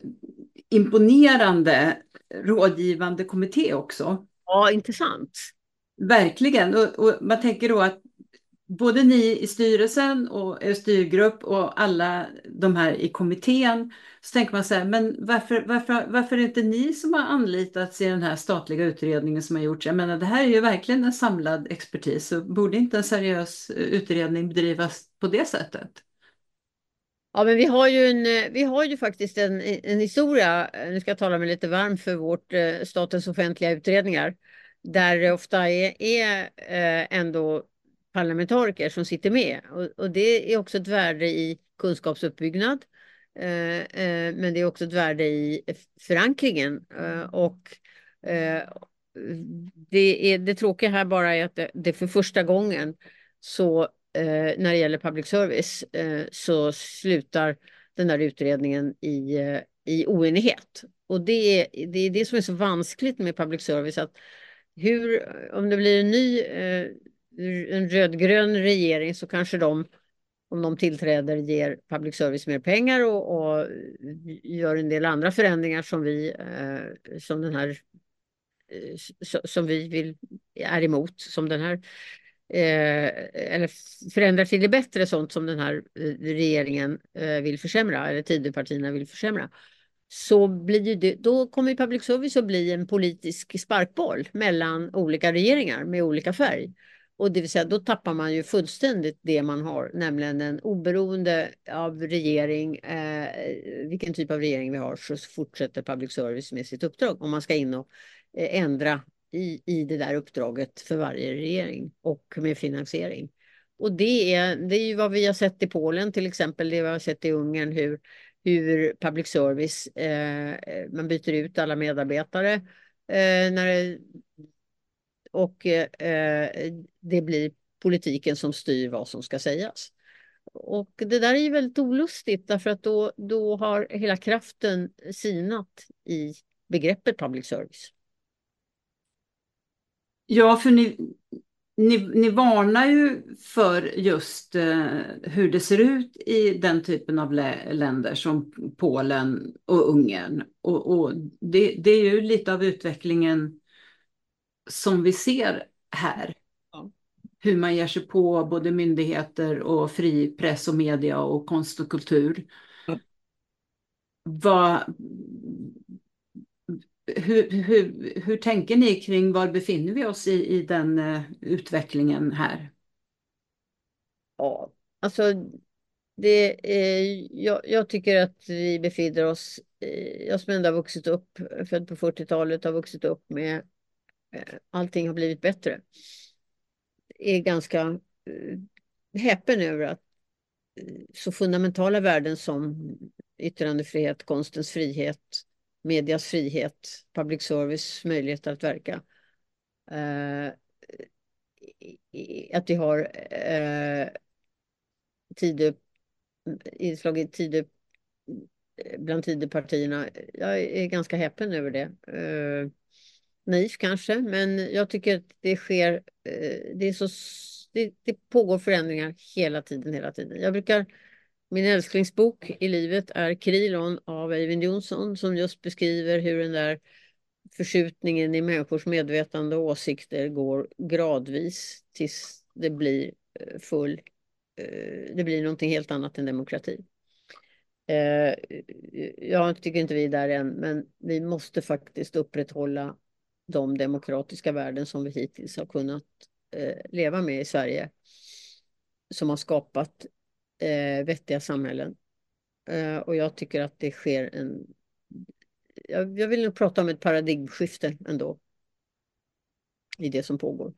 imponerande rådgivande kommitté också. Ja, intressant. Verkligen. Och, och man tänker då att både ni i styrelsen och er styrgrupp och alla de här i kommittén, så tänker man så här, men varför, varför, varför är det inte ni som har anlitats i den här statliga utredningen som har gjorts? Jag menar, det här är ju verkligen en samlad expertis, så borde inte en seriös utredning bedrivas på det sättet? Ja, men vi har ju, en, vi har ju faktiskt en, en historia, nu ska jag tala mig lite varm för vårt eh, statens offentliga utredningar, där det ofta är, är eh, ändå parlamentariker som sitter med. Och, och det är också ett värde i kunskapsuppbyggnad, eh, eh, men det är också ett värde i förankringen. Eh, och eh, det, är, det tråkiga här bara är att det, det för första gången så Eh, när det gäller public service eh, så slutar den här utredningen i, eh, i oenighet. Och det är, det är det som är så vanskligt med public service, att hur, om det blir en ny eh, en rödgrön regering, så kanske de, om de tillträder, ger public service mer pengar och, och gör en del andra förändringar som vi eh, som den här eh, som vi vill, är emot, som den här Eh, eller förändrar till det bättre, sånt som den här eh, regeringen eh, vill försämra, eller Tidöpartierna vill försämra, så blir det, då kommer public service att bli en politisk sparkboll mellan olika regeringar med olika färg. Och det vill säga, då tappar man ju fullständigt det man har, nämligen en oberoende av regering, eh, vilken typ av regering vi har, så fortsätter public service med sitt uppdrag, om man ska in och eh, ändra i, i det där uppdraget för varje regering och med finansiering. Och det är, det är ju vad vi har sett i Polen till exempel, det vi har sett i Ungern, hur, hur public service, eh, man byter ut alla medarbetare eh, när det, och eh, det blir politiken som styr vad som ska sägas. Och det där är ju väldigt olustigt, därför att då, då har hela kraften sinat i begreppet public service. Ja, för ni, ni, ni varnar ju för just eh, hur det ser ut i den typen av lä länder som Polen och Ungern. Och, och det, det är ju lite av utvecklingen som vi ser här. Ja. Hur Hur man ger sig på både myndigheter och fri press och media och konst och kultur. Ja. Vad, hur, hur, hur tänker ni kring var befinner vi oss i, i den uh, utvecklingen här? Ja, alltså det är, jag, jag tycker att vi befinner oss, jag som ändå har vuxit upp, född på fyrtiotalet, har vuxit upp med allting har blivit bättre. Är ganska eh, häpen över att eh, så fundamentala värden som yttrandefrihet, konstens frihet, medias frihet, public service möjlighet att verka, eh, att vi har eh, Tidö, inslag i Tidö, bland Tidöpartierna. Jag är ganska häpen över det. Eh, naiv kanske, men jag tycker att det sker, eh, det är så, det, det pågår förändringar hela tiden, hela tiden. Jag brukar, min älsklingsbok i livet är Krilon av Eyvind Johnson, som just beskriver hur den där förskjutningen i människors medvetande och åsikter går gradvis tills det blir full, det blir någonting helt annat än demokrati. Jag tycker inte vi är där än, men vi måste faktiskt upprätthålla de demokratiska värden som vi hittills har kunnat leva med i Sverige, som har skapat vettiga samhällen. Och jag tycker att det sker en... Jag vill nog prata om ett paradigmskifte ändå. i det som pågår.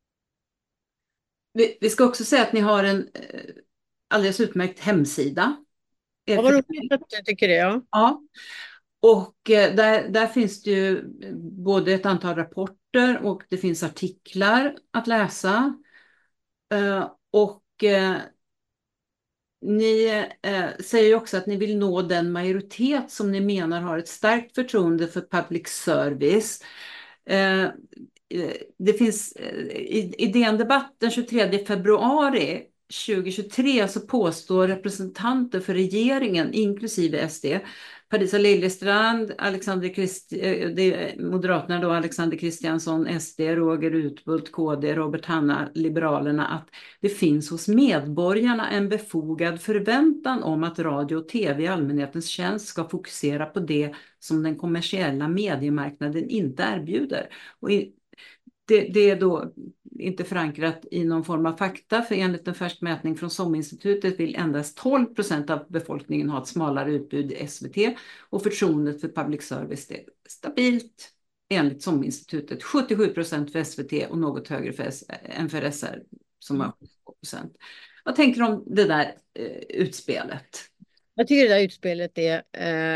Vi, vi ska också säga att ni har en eh, alldeles utmärkt hemsida. Er Ja, vad förening. roligt att du tycker det, ja. Ja. Och eh, där, där finns det ju både ett antal rapporter och det finns artiklar att läsa. Eh, och eh, ni eh, säger ju också att ni vill nå den majoritet som ni menar har ett starkt förtroende för public service. Eh, eh, det finns eh, i, i D N-debatt den tjugotredje februari tjugohundratjugotre så påstår representanter för regeringen, inklusive S D, Parisa Liljestrand, Alexander Christ, eh, det är Moderaterna då, Alexander Kristiansson, S D, Roger Utbult, K D, Robert Hanna, Liberalerna, att det finns hos medborgarna en befogad förväntan om att radio och tv i allmänhetens tjänst ska fokusera på det som den kommersiella mediemarknaden inte erbjuder. Och i, det, det är då inte förankrat i någon form av fakta, för enligt en färsk mätning från SOM-institutet vill endast tolv procent av befolkningen ha ett smalare utbud i S V T och förtroendet för public service är stabilt enligt SOM-institutet. sjuttiosju procent för S V T och något högre för S- än för S R som har sjuttiotvå procent. Vad tänker du om det där eh, utspelet? Jag tycker det där utspelet är... Eh,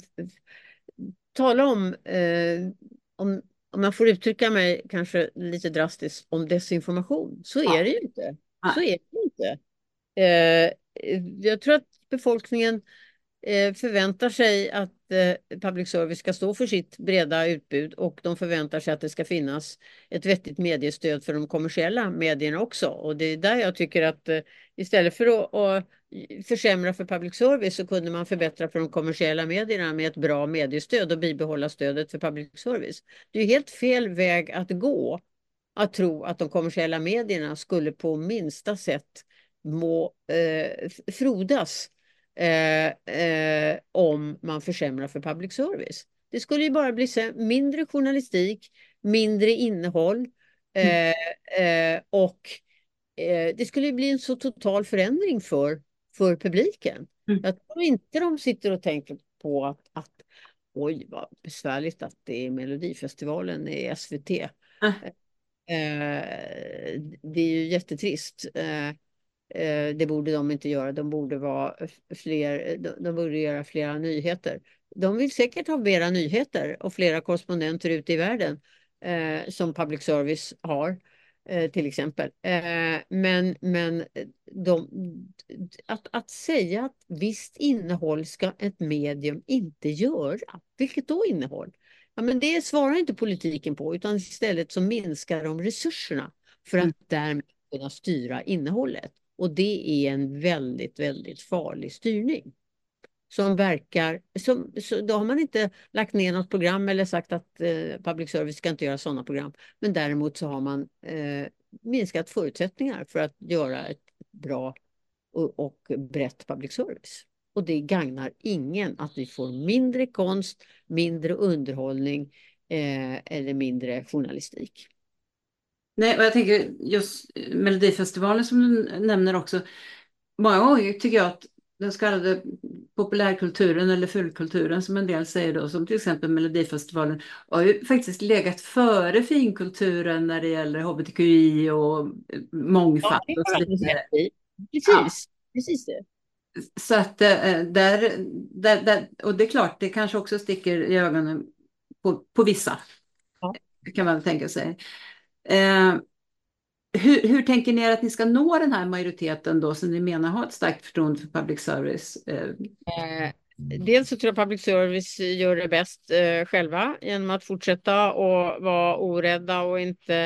tala om, eh, om... Om jag får uttrycka mig kanske lite drastiskt om desinformation, så är Ja. det ju inte. Nej. Så är det inte. Eh, jag tror att befolkningen eh, förväntar sig att eh, public service ska stå för sitt breda utbud, och de förväntar sig att det ska finnas ett vettigt mediestöd för de kommersiella medierna också. Och det är där jag tycker att eh, istället för att, att försämra för public service så kunde man förbättra för de kommersiella medierna med ett bra mediestöd och bibehålla stödet för public service. Det är helt fel väg att gå att tro att de kommersiella medierna skulle på minsta sätt må eh, frodas eh, eh, om man försämrar för public service. Det skulle ju bara bli mindre journalistik, mindre innehåll eh, eh, och eh, det skulle bli en så total förändring för, för publiken. Mm. Jag tror inte de sitter och tänker på att, att oj vad besvärligt att det är Melodifestivalen i S V T. Mm. Eh, det är ju jättetrist. Eh, eh, det borde de inte göra. De borde vara fler, de, de borde göra flera nyheter. De vill säkert ha flera nyheter och flera korrespondenter ute i världen eh, som public service har. Eh, till exempel. Eh, men men de, att, att säga att visst innehåll ska ett medium inte göra. Vilket då innehåll? Ja, men det svarar inte politiken på, utan istället så minskar de resurserna för att därmed kunna styra innehållet. Och det är en väldigt, väldigt farlig styrning. Som verkar, som, så då har man inte lagt ner något program eller sagt att eh, public service ska inte göra sådana program. Men däremot så har man eh, minskat förutsättningar för att göra ett bra och, och brett public service. Och det gagnar ingen att vi får mindre konst, mindre underhållning eh, eller mindre journalistik. Nej, och jag tänker just Melodifestivalen som du nämner också. Många gånger tycker jag att den så kallade populärkulturen eller fulkulturen som en del säger då, som till exempel Melodifestivalen, har ju faktiskt legat före finkulturen när det gäller H B T Q I och mångfald Ja, och så vidare. precis, Ja. precis det. Så att där, där, där, och det är klart, det kanske också sticker i ögonen på, på vissa, Ja. kan man tänka sig. Eh, hur, hur tänker ni att ni ska nå den här majoriteten då som ni menar har ett starkt förtroende för public service? Eh, Eh, dels så tror jag public service gör det bäst eh, själva genom att fortsätta och vara orädda och inte,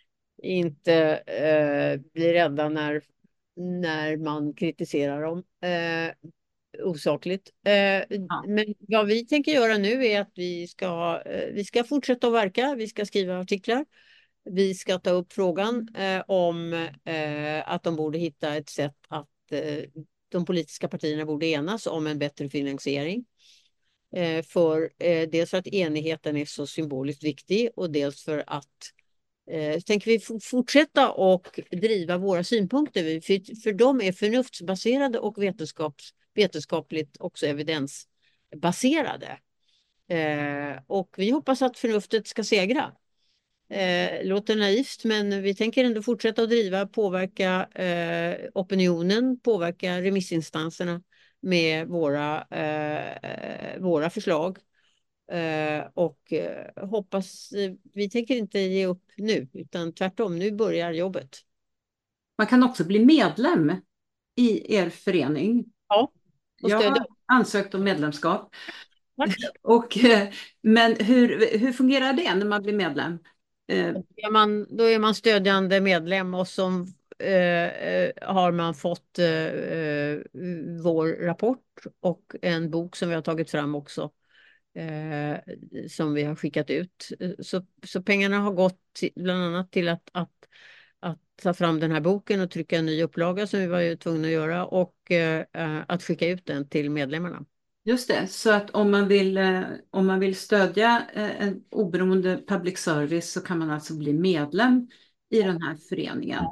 inte eh, bli rädda när, när man kritiserar dem eh, osakligt. Eh, Ja. Men vad vi tänker göra nu är att vi ska, eh, vi ska fortsätta att verka, vi ska skriva artiklar. Vi ska ta upp frågan eh, om eh, att de borde hitta ett sätt att eh, de politiska partierna borde enas om en bättre finansiering. Eh, för eh, dels för att enigheten är så symboliskt viktig och dels för att eh, tänker vi fortsätta och driva våra synpunkter. För, för de är förnuftsbaserade och vetenskaps, vetenskapligt också evidensbaserade. Eh, och vi hoppas att förnuftet ska segra. Eh, låter naivt, men vi tänker ändå fortsätta att driva, påverka eh, opinionen, påverka remissinstanserna med våra, eh, våra förslag. Eh, och eh, hoppas, eh, vi tänker inte ge upp nu, utan tvärtom, nu börjar jobbet. Man kan också bli medlem i er förening. Ja, och Jag stödja. har ansökt om medlemskap. Tack. Och, eh, men hur, hur fungerar det när man blir medlem? Eh, Då är man, då är man stödjande medlem och som eh, eh, har man fått eh, eh, vår rapport och en bok som vi har tagit fram också. Eh, som vi har skickat ut. Så, så pengarna har gått till, bland annat till att, att, att ta fram den här boken och trycka en ny upplaga som vi var ju tvungna att göra och eh, att skicka ut den till medlemmarna. Just det, så att om man vill, eh, om man vill stödja eh, en oberoende public service så kan man alltså bli medlem i den här föreningen.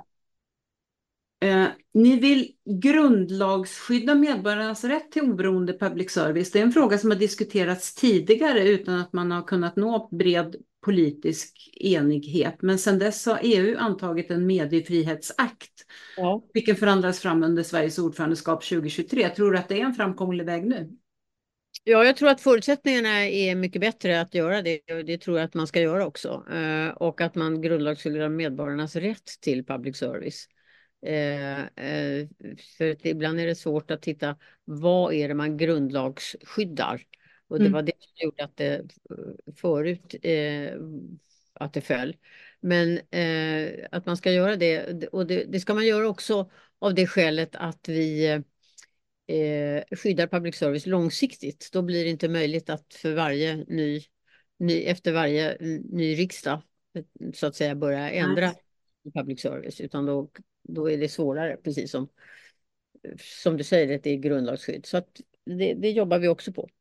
Eh, ni vill grundlagsskydda medborgarnas rätt till oberoende public service. Det är en fråga som har diskuterats tidigare utan att man har kunnat nå bred politisk enighet. Men sedan dess har E U antagit en mediefrihetsakt, Ja. vilken förhandlas fram under Sveriges ordförandeskap tjugohundratjugotre. Tror du att det är en framkomlig väg nu? Ja, jag tror att förutsättningarna är mycket bättre att göra det. Och det tror jag att man ska göra också. Eh, och att man grundlagsskyddar medborgarnas rätt till public service. Eh, eh, för att ibland är det svårt att titta vad är det man grundlagsskyddar. Och det Mm. var det som gjorde att det förut eh, att det föll. Men eh, att man ska göra det, och det, det ska man göra också av det skälet att vi eh, skyddar public service långsiktigt. Då blir det inte möjligt att för varje ny, ny efter varje ny riksdag så att säga börja ändra i public service, utan då, då är det svårare, precis som, som du säger, att det är grundlagsskydd. Så att det, det jobbar vi också på.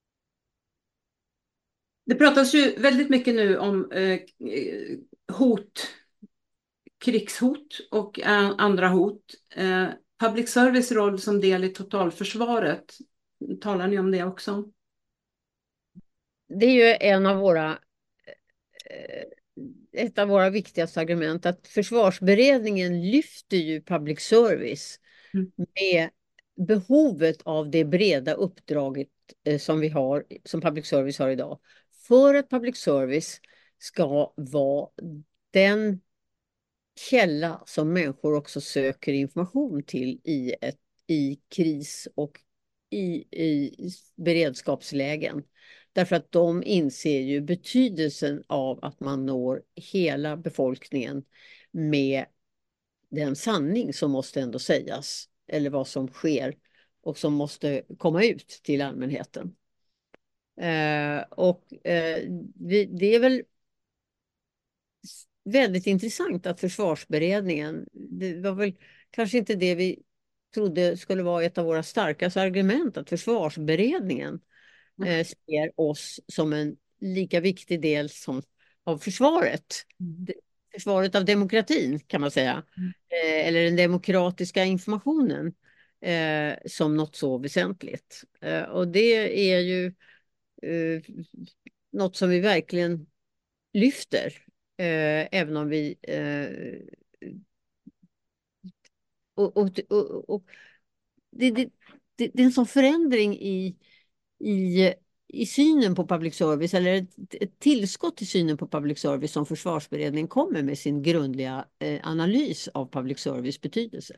Det pratas ju väldigt mycket nu om eh, hot, krigshot och eh, andra hot. Eh, public service roll som del i totalförsvaret, talar ni om det också? Det är ju en av våra eh, ett av våra viktigaste argument, att försvarsberedningen lyfter ju public service Mm. med behovet av det breda uppdraget eh, som vi har, som public service har idag. För att public service ska vara den källa som människor också söker information till i, ett, i kris och i, i beredskapslägen. Därför att de inser ju betydelsen av att man når hela befolkningen med den sanning som måste ändå sägas, eller vad som sker och som måste komma ut till allmänheten. Eh, och eh, det, det är väl väldigt intressant att försvarsberedningen, det var väl kanske inte det vi trodde skulle vara ett av våra starkaste argument, att försvarsberedningen eh, ser oss som en lika viktig del som av försvaret. Mm. Försvaret av demokratin kan man säga. Mm. Eh, eller den demokratiska informationen eh, som något så väsentligt. Eh, och det är ju eh, något som vi verkligen lyfter. Eh, även om vi eh, och, och, och, och det, det, det, det är en sån förändring i, i, i synen på public service, eller ett, ett tillskott till synen på public service som försvarsberedningen kommer med sin grundliga eh, analys av public service betydelse.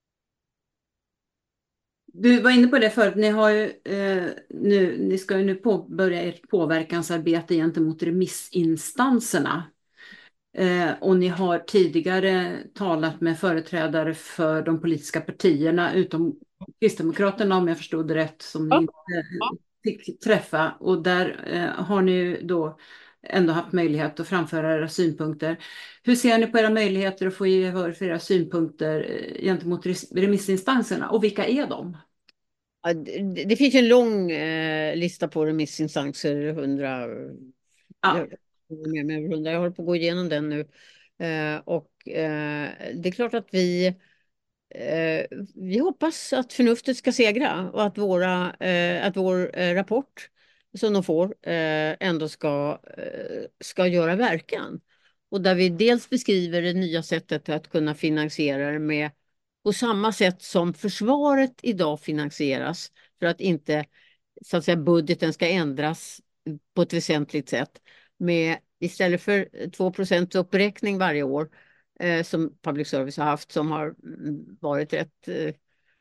Du var inne på det förut, ni, har ju, eh, nu, ni ska ju nu påbörja ert påverkansarbete gentemot remissinstanserna. Eh, och ni har tidigare talat med företrädare för de politiska partierna, utom Kristdemokraterna om jag förstod det rätt, som ni Ja. inte fick träffa. Och där eh, har ni då ändå haft möjlighet att framföra era synpunkter. Hur ser ni på era möjligheter att få gehör för era synpunkter eh, gentemot remissinstanserna, och vilka är de? Ja, det, det finns en lång eh, lista på remissinstanser, hundra, Ja. mer med hundra. Jag håller på att gå igenom den nu. Eh, och eh, det är klart att vi eh, vi hoppas att förnuftet ska segra och att, våra, eh, att vår eh, rapport som de får eh, ändå ska, eh, ska göra verkan. och där vi dels beskriver det nya sättet att kunna finansiera det med på samma sätt som försvaret idag finansieras, för att inte så att säga budgeten ska ändras på ett väsentligt sätt, med istället för två procent uppräkning varje år eh, som public service har haft, som har mm, varit rätt eh,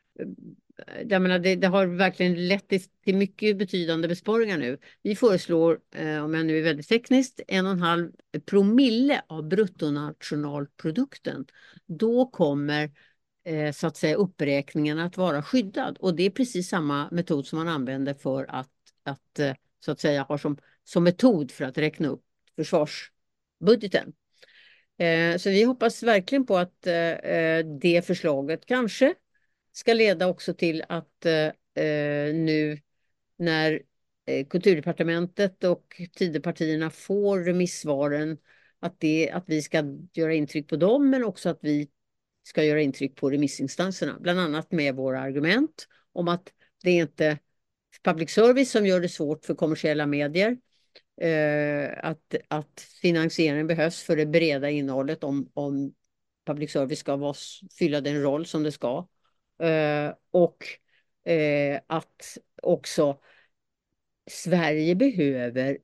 jag menar, det, det har verkligen lett till, till mycket betydande besparingar nu. Vi föreslår, eh, om jag nu är väldigt tekniskt, en och en halv promille av bruttonationalprodukten. Då kommer eh, så att säga uppräkningen att vara skyddad. Och det är precis samma metod som man använder för att, att eh, så att säga ha som, som metod för att räkna upp försvarsbudgeten. Eh, så vi hoppas verkligen på att eh, det förslaget kanske ska leda också till att eh, nu när eh, Kulturdepartementet och Tidöpartierna får remissvaren, att, det, att vi ska göra intryck på dem, men också att vi ska göra intryck på remissinstanserna. Bland annat med våra argument om att det är inte public service som gör det svårt för kommersiella medier. Eh, att, att finansiering behövs för det breda innehållet om, om public service ska vara, fylla den roll som det ska. Eh, och eh, att också Sverige behöver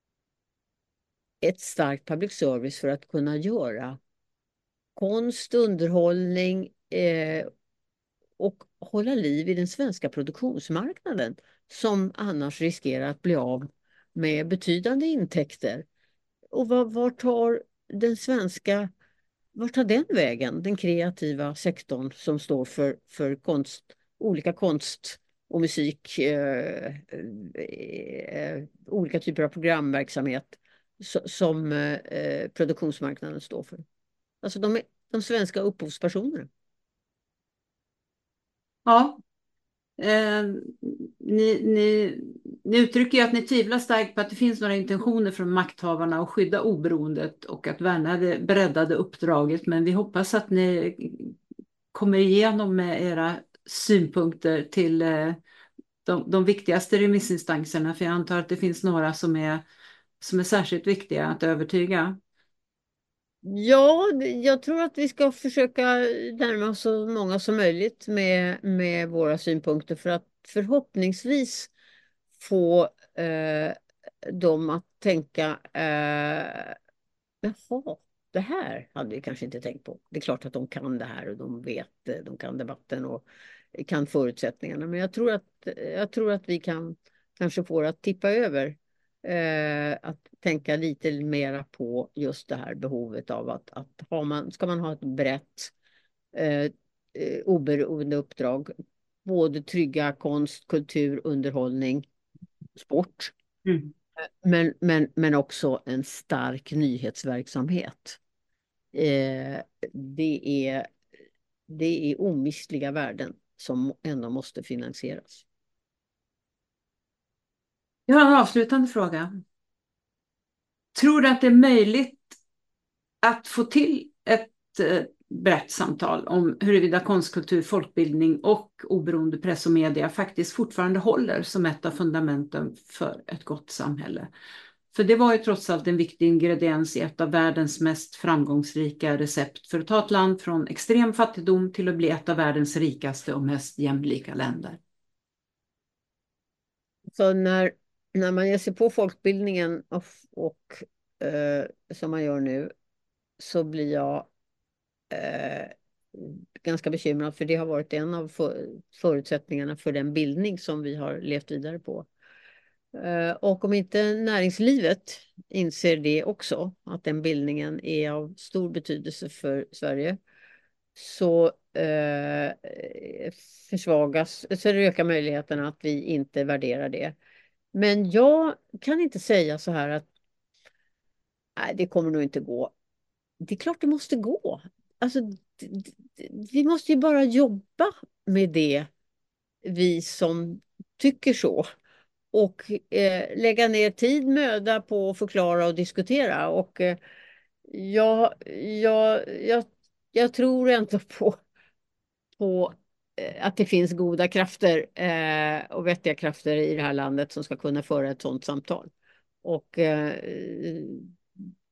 ett starkt public service för att kunna göra konst, underhållning eh, och hålla liv i den svenska produktionsmarknaden, som annars riskerar att bli av med betydande intäkter. Och var, var tar den svenska, var tar den vägen, den kreativa sektorn som står för, för konst, olika konst och musik, eh, eh, olika typer av programverksamhet so, som eh, produktionsmarknaden står för. Alltså de, de svenska upphovspersonerna. Ja, eh, ni, ni, ni uttrycker ju att ni tvivlar starkt på att det finns några intentioner från makthavarna att skydda oberoendet och att värna det breddade uppdraget, men vi hoppas att ni kommer igenom med era synpunkter till eh, de, de viktigaste remissinstanserna, för jag antar att det finns några som är, som är särskilt viktiga att övertyga. Ja, jag tror att vi ska försöka närma oss så många som möjligt med, med våra synpunkter, för att förhoppningsvis få eh, dem att tänka eh, jaha, det här hade vi kanske inte tänkt på. Det är klart att de kan det här och de vet, de kan debatten och kan förutsättningarna. Men jag tror att, jag tror att vi kan kanske få det att tippa över. Eh, att tänka lite mera på just det här behovet av att, att har man, ska man ha ett brett eh, eh, oberoende uppdrag, både trygga konst, kultur, underhållning, sport, Mm. men, men, men också en stark nyhetsverksamhet. Eh, det är, det är omistliga värden som ändå måste finansieras. Jag har en avslutande fråga. Tror du att det är möjligt att få till ett eh, brett samtal om huruvida konstkultur, folkbildning och oberoende press och media faktiskt fortfarande håller som ett av fundamenten för ett gott samhälle? För det var ju trots allt en viktig ingrediens i ett av världens mest framgångsrika recept för att ta ett land från extrem fattigdom till att bli ett av världens rikaste och mest jämlika länder. Så när, när man ger sig på folkbildningen och, och eh, som man gör nu, så blir jag eh, ganska bekymrad, för det har varit en av för, förutsättningarna för den bildning som vi har levt vidare på. Eh, och om inte näringslivet inser det också, att den bildningen är av stor betydelse för Sverige, så eh, försvagas, så det ökar möjligheterna att vi inte värderar det. Men jag kan inte säga så här att nej, det kommer nog inte gå. Det är klart det måste gå. Alltså, d- d- vi måste ju bara jobba med det, vi som tycker så. Och eh, lägga ner tid, möda på att förklara och diskutera. Och eh, jag, jag, jag, jag tror ändå på, på eh, att det finns goda krafter eh, och vettiga krafter i det här landet som ska kunna föra ett sådant samtal. Och eh,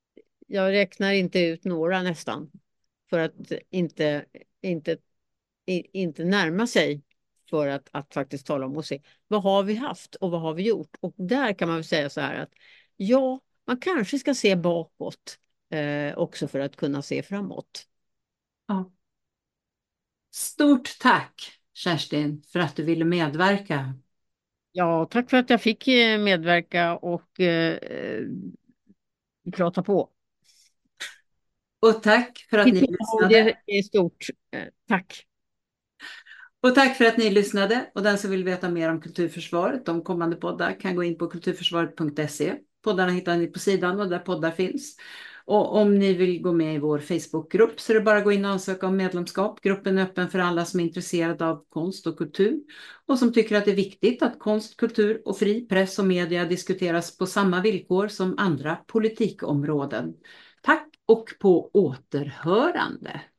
jag räknar inte ut några nästan för att inte, inte, i- inte närma sig för att, att faktiskt tala om och se vad har vi haft och vad har vi gjort. Och där kan man väl säga så här att ja, man kanske ska se bakåt eh, också för att kunna se framåt. Ja. Stort tack Kerstin för att du ville medverka. Ja, tack för att jag fick eh, medverka och eh, eh, prata på. Och tack för att Mitt ni tålamod lyssnade. är är stort. Eh, tack. Och tack för att ni lyssnade. Och den som vill veta mer om Kulturförsvaret, de kommande poddar, kan gå in på kulturförsvaret punkt se. Poddarna hittar ni på sidan och där poddar finns. Och om ni vill gå med i vår Facebookgrupp så är det bara att gå in och ansöka om medlemskap. Gruppen är öppen för alla som är intresserade av konst och kultur och som tycker att det är viktigt att konst, kultur och fri press och media diskuteras på samma villkor som andra politikområden. Tack och på återhörande!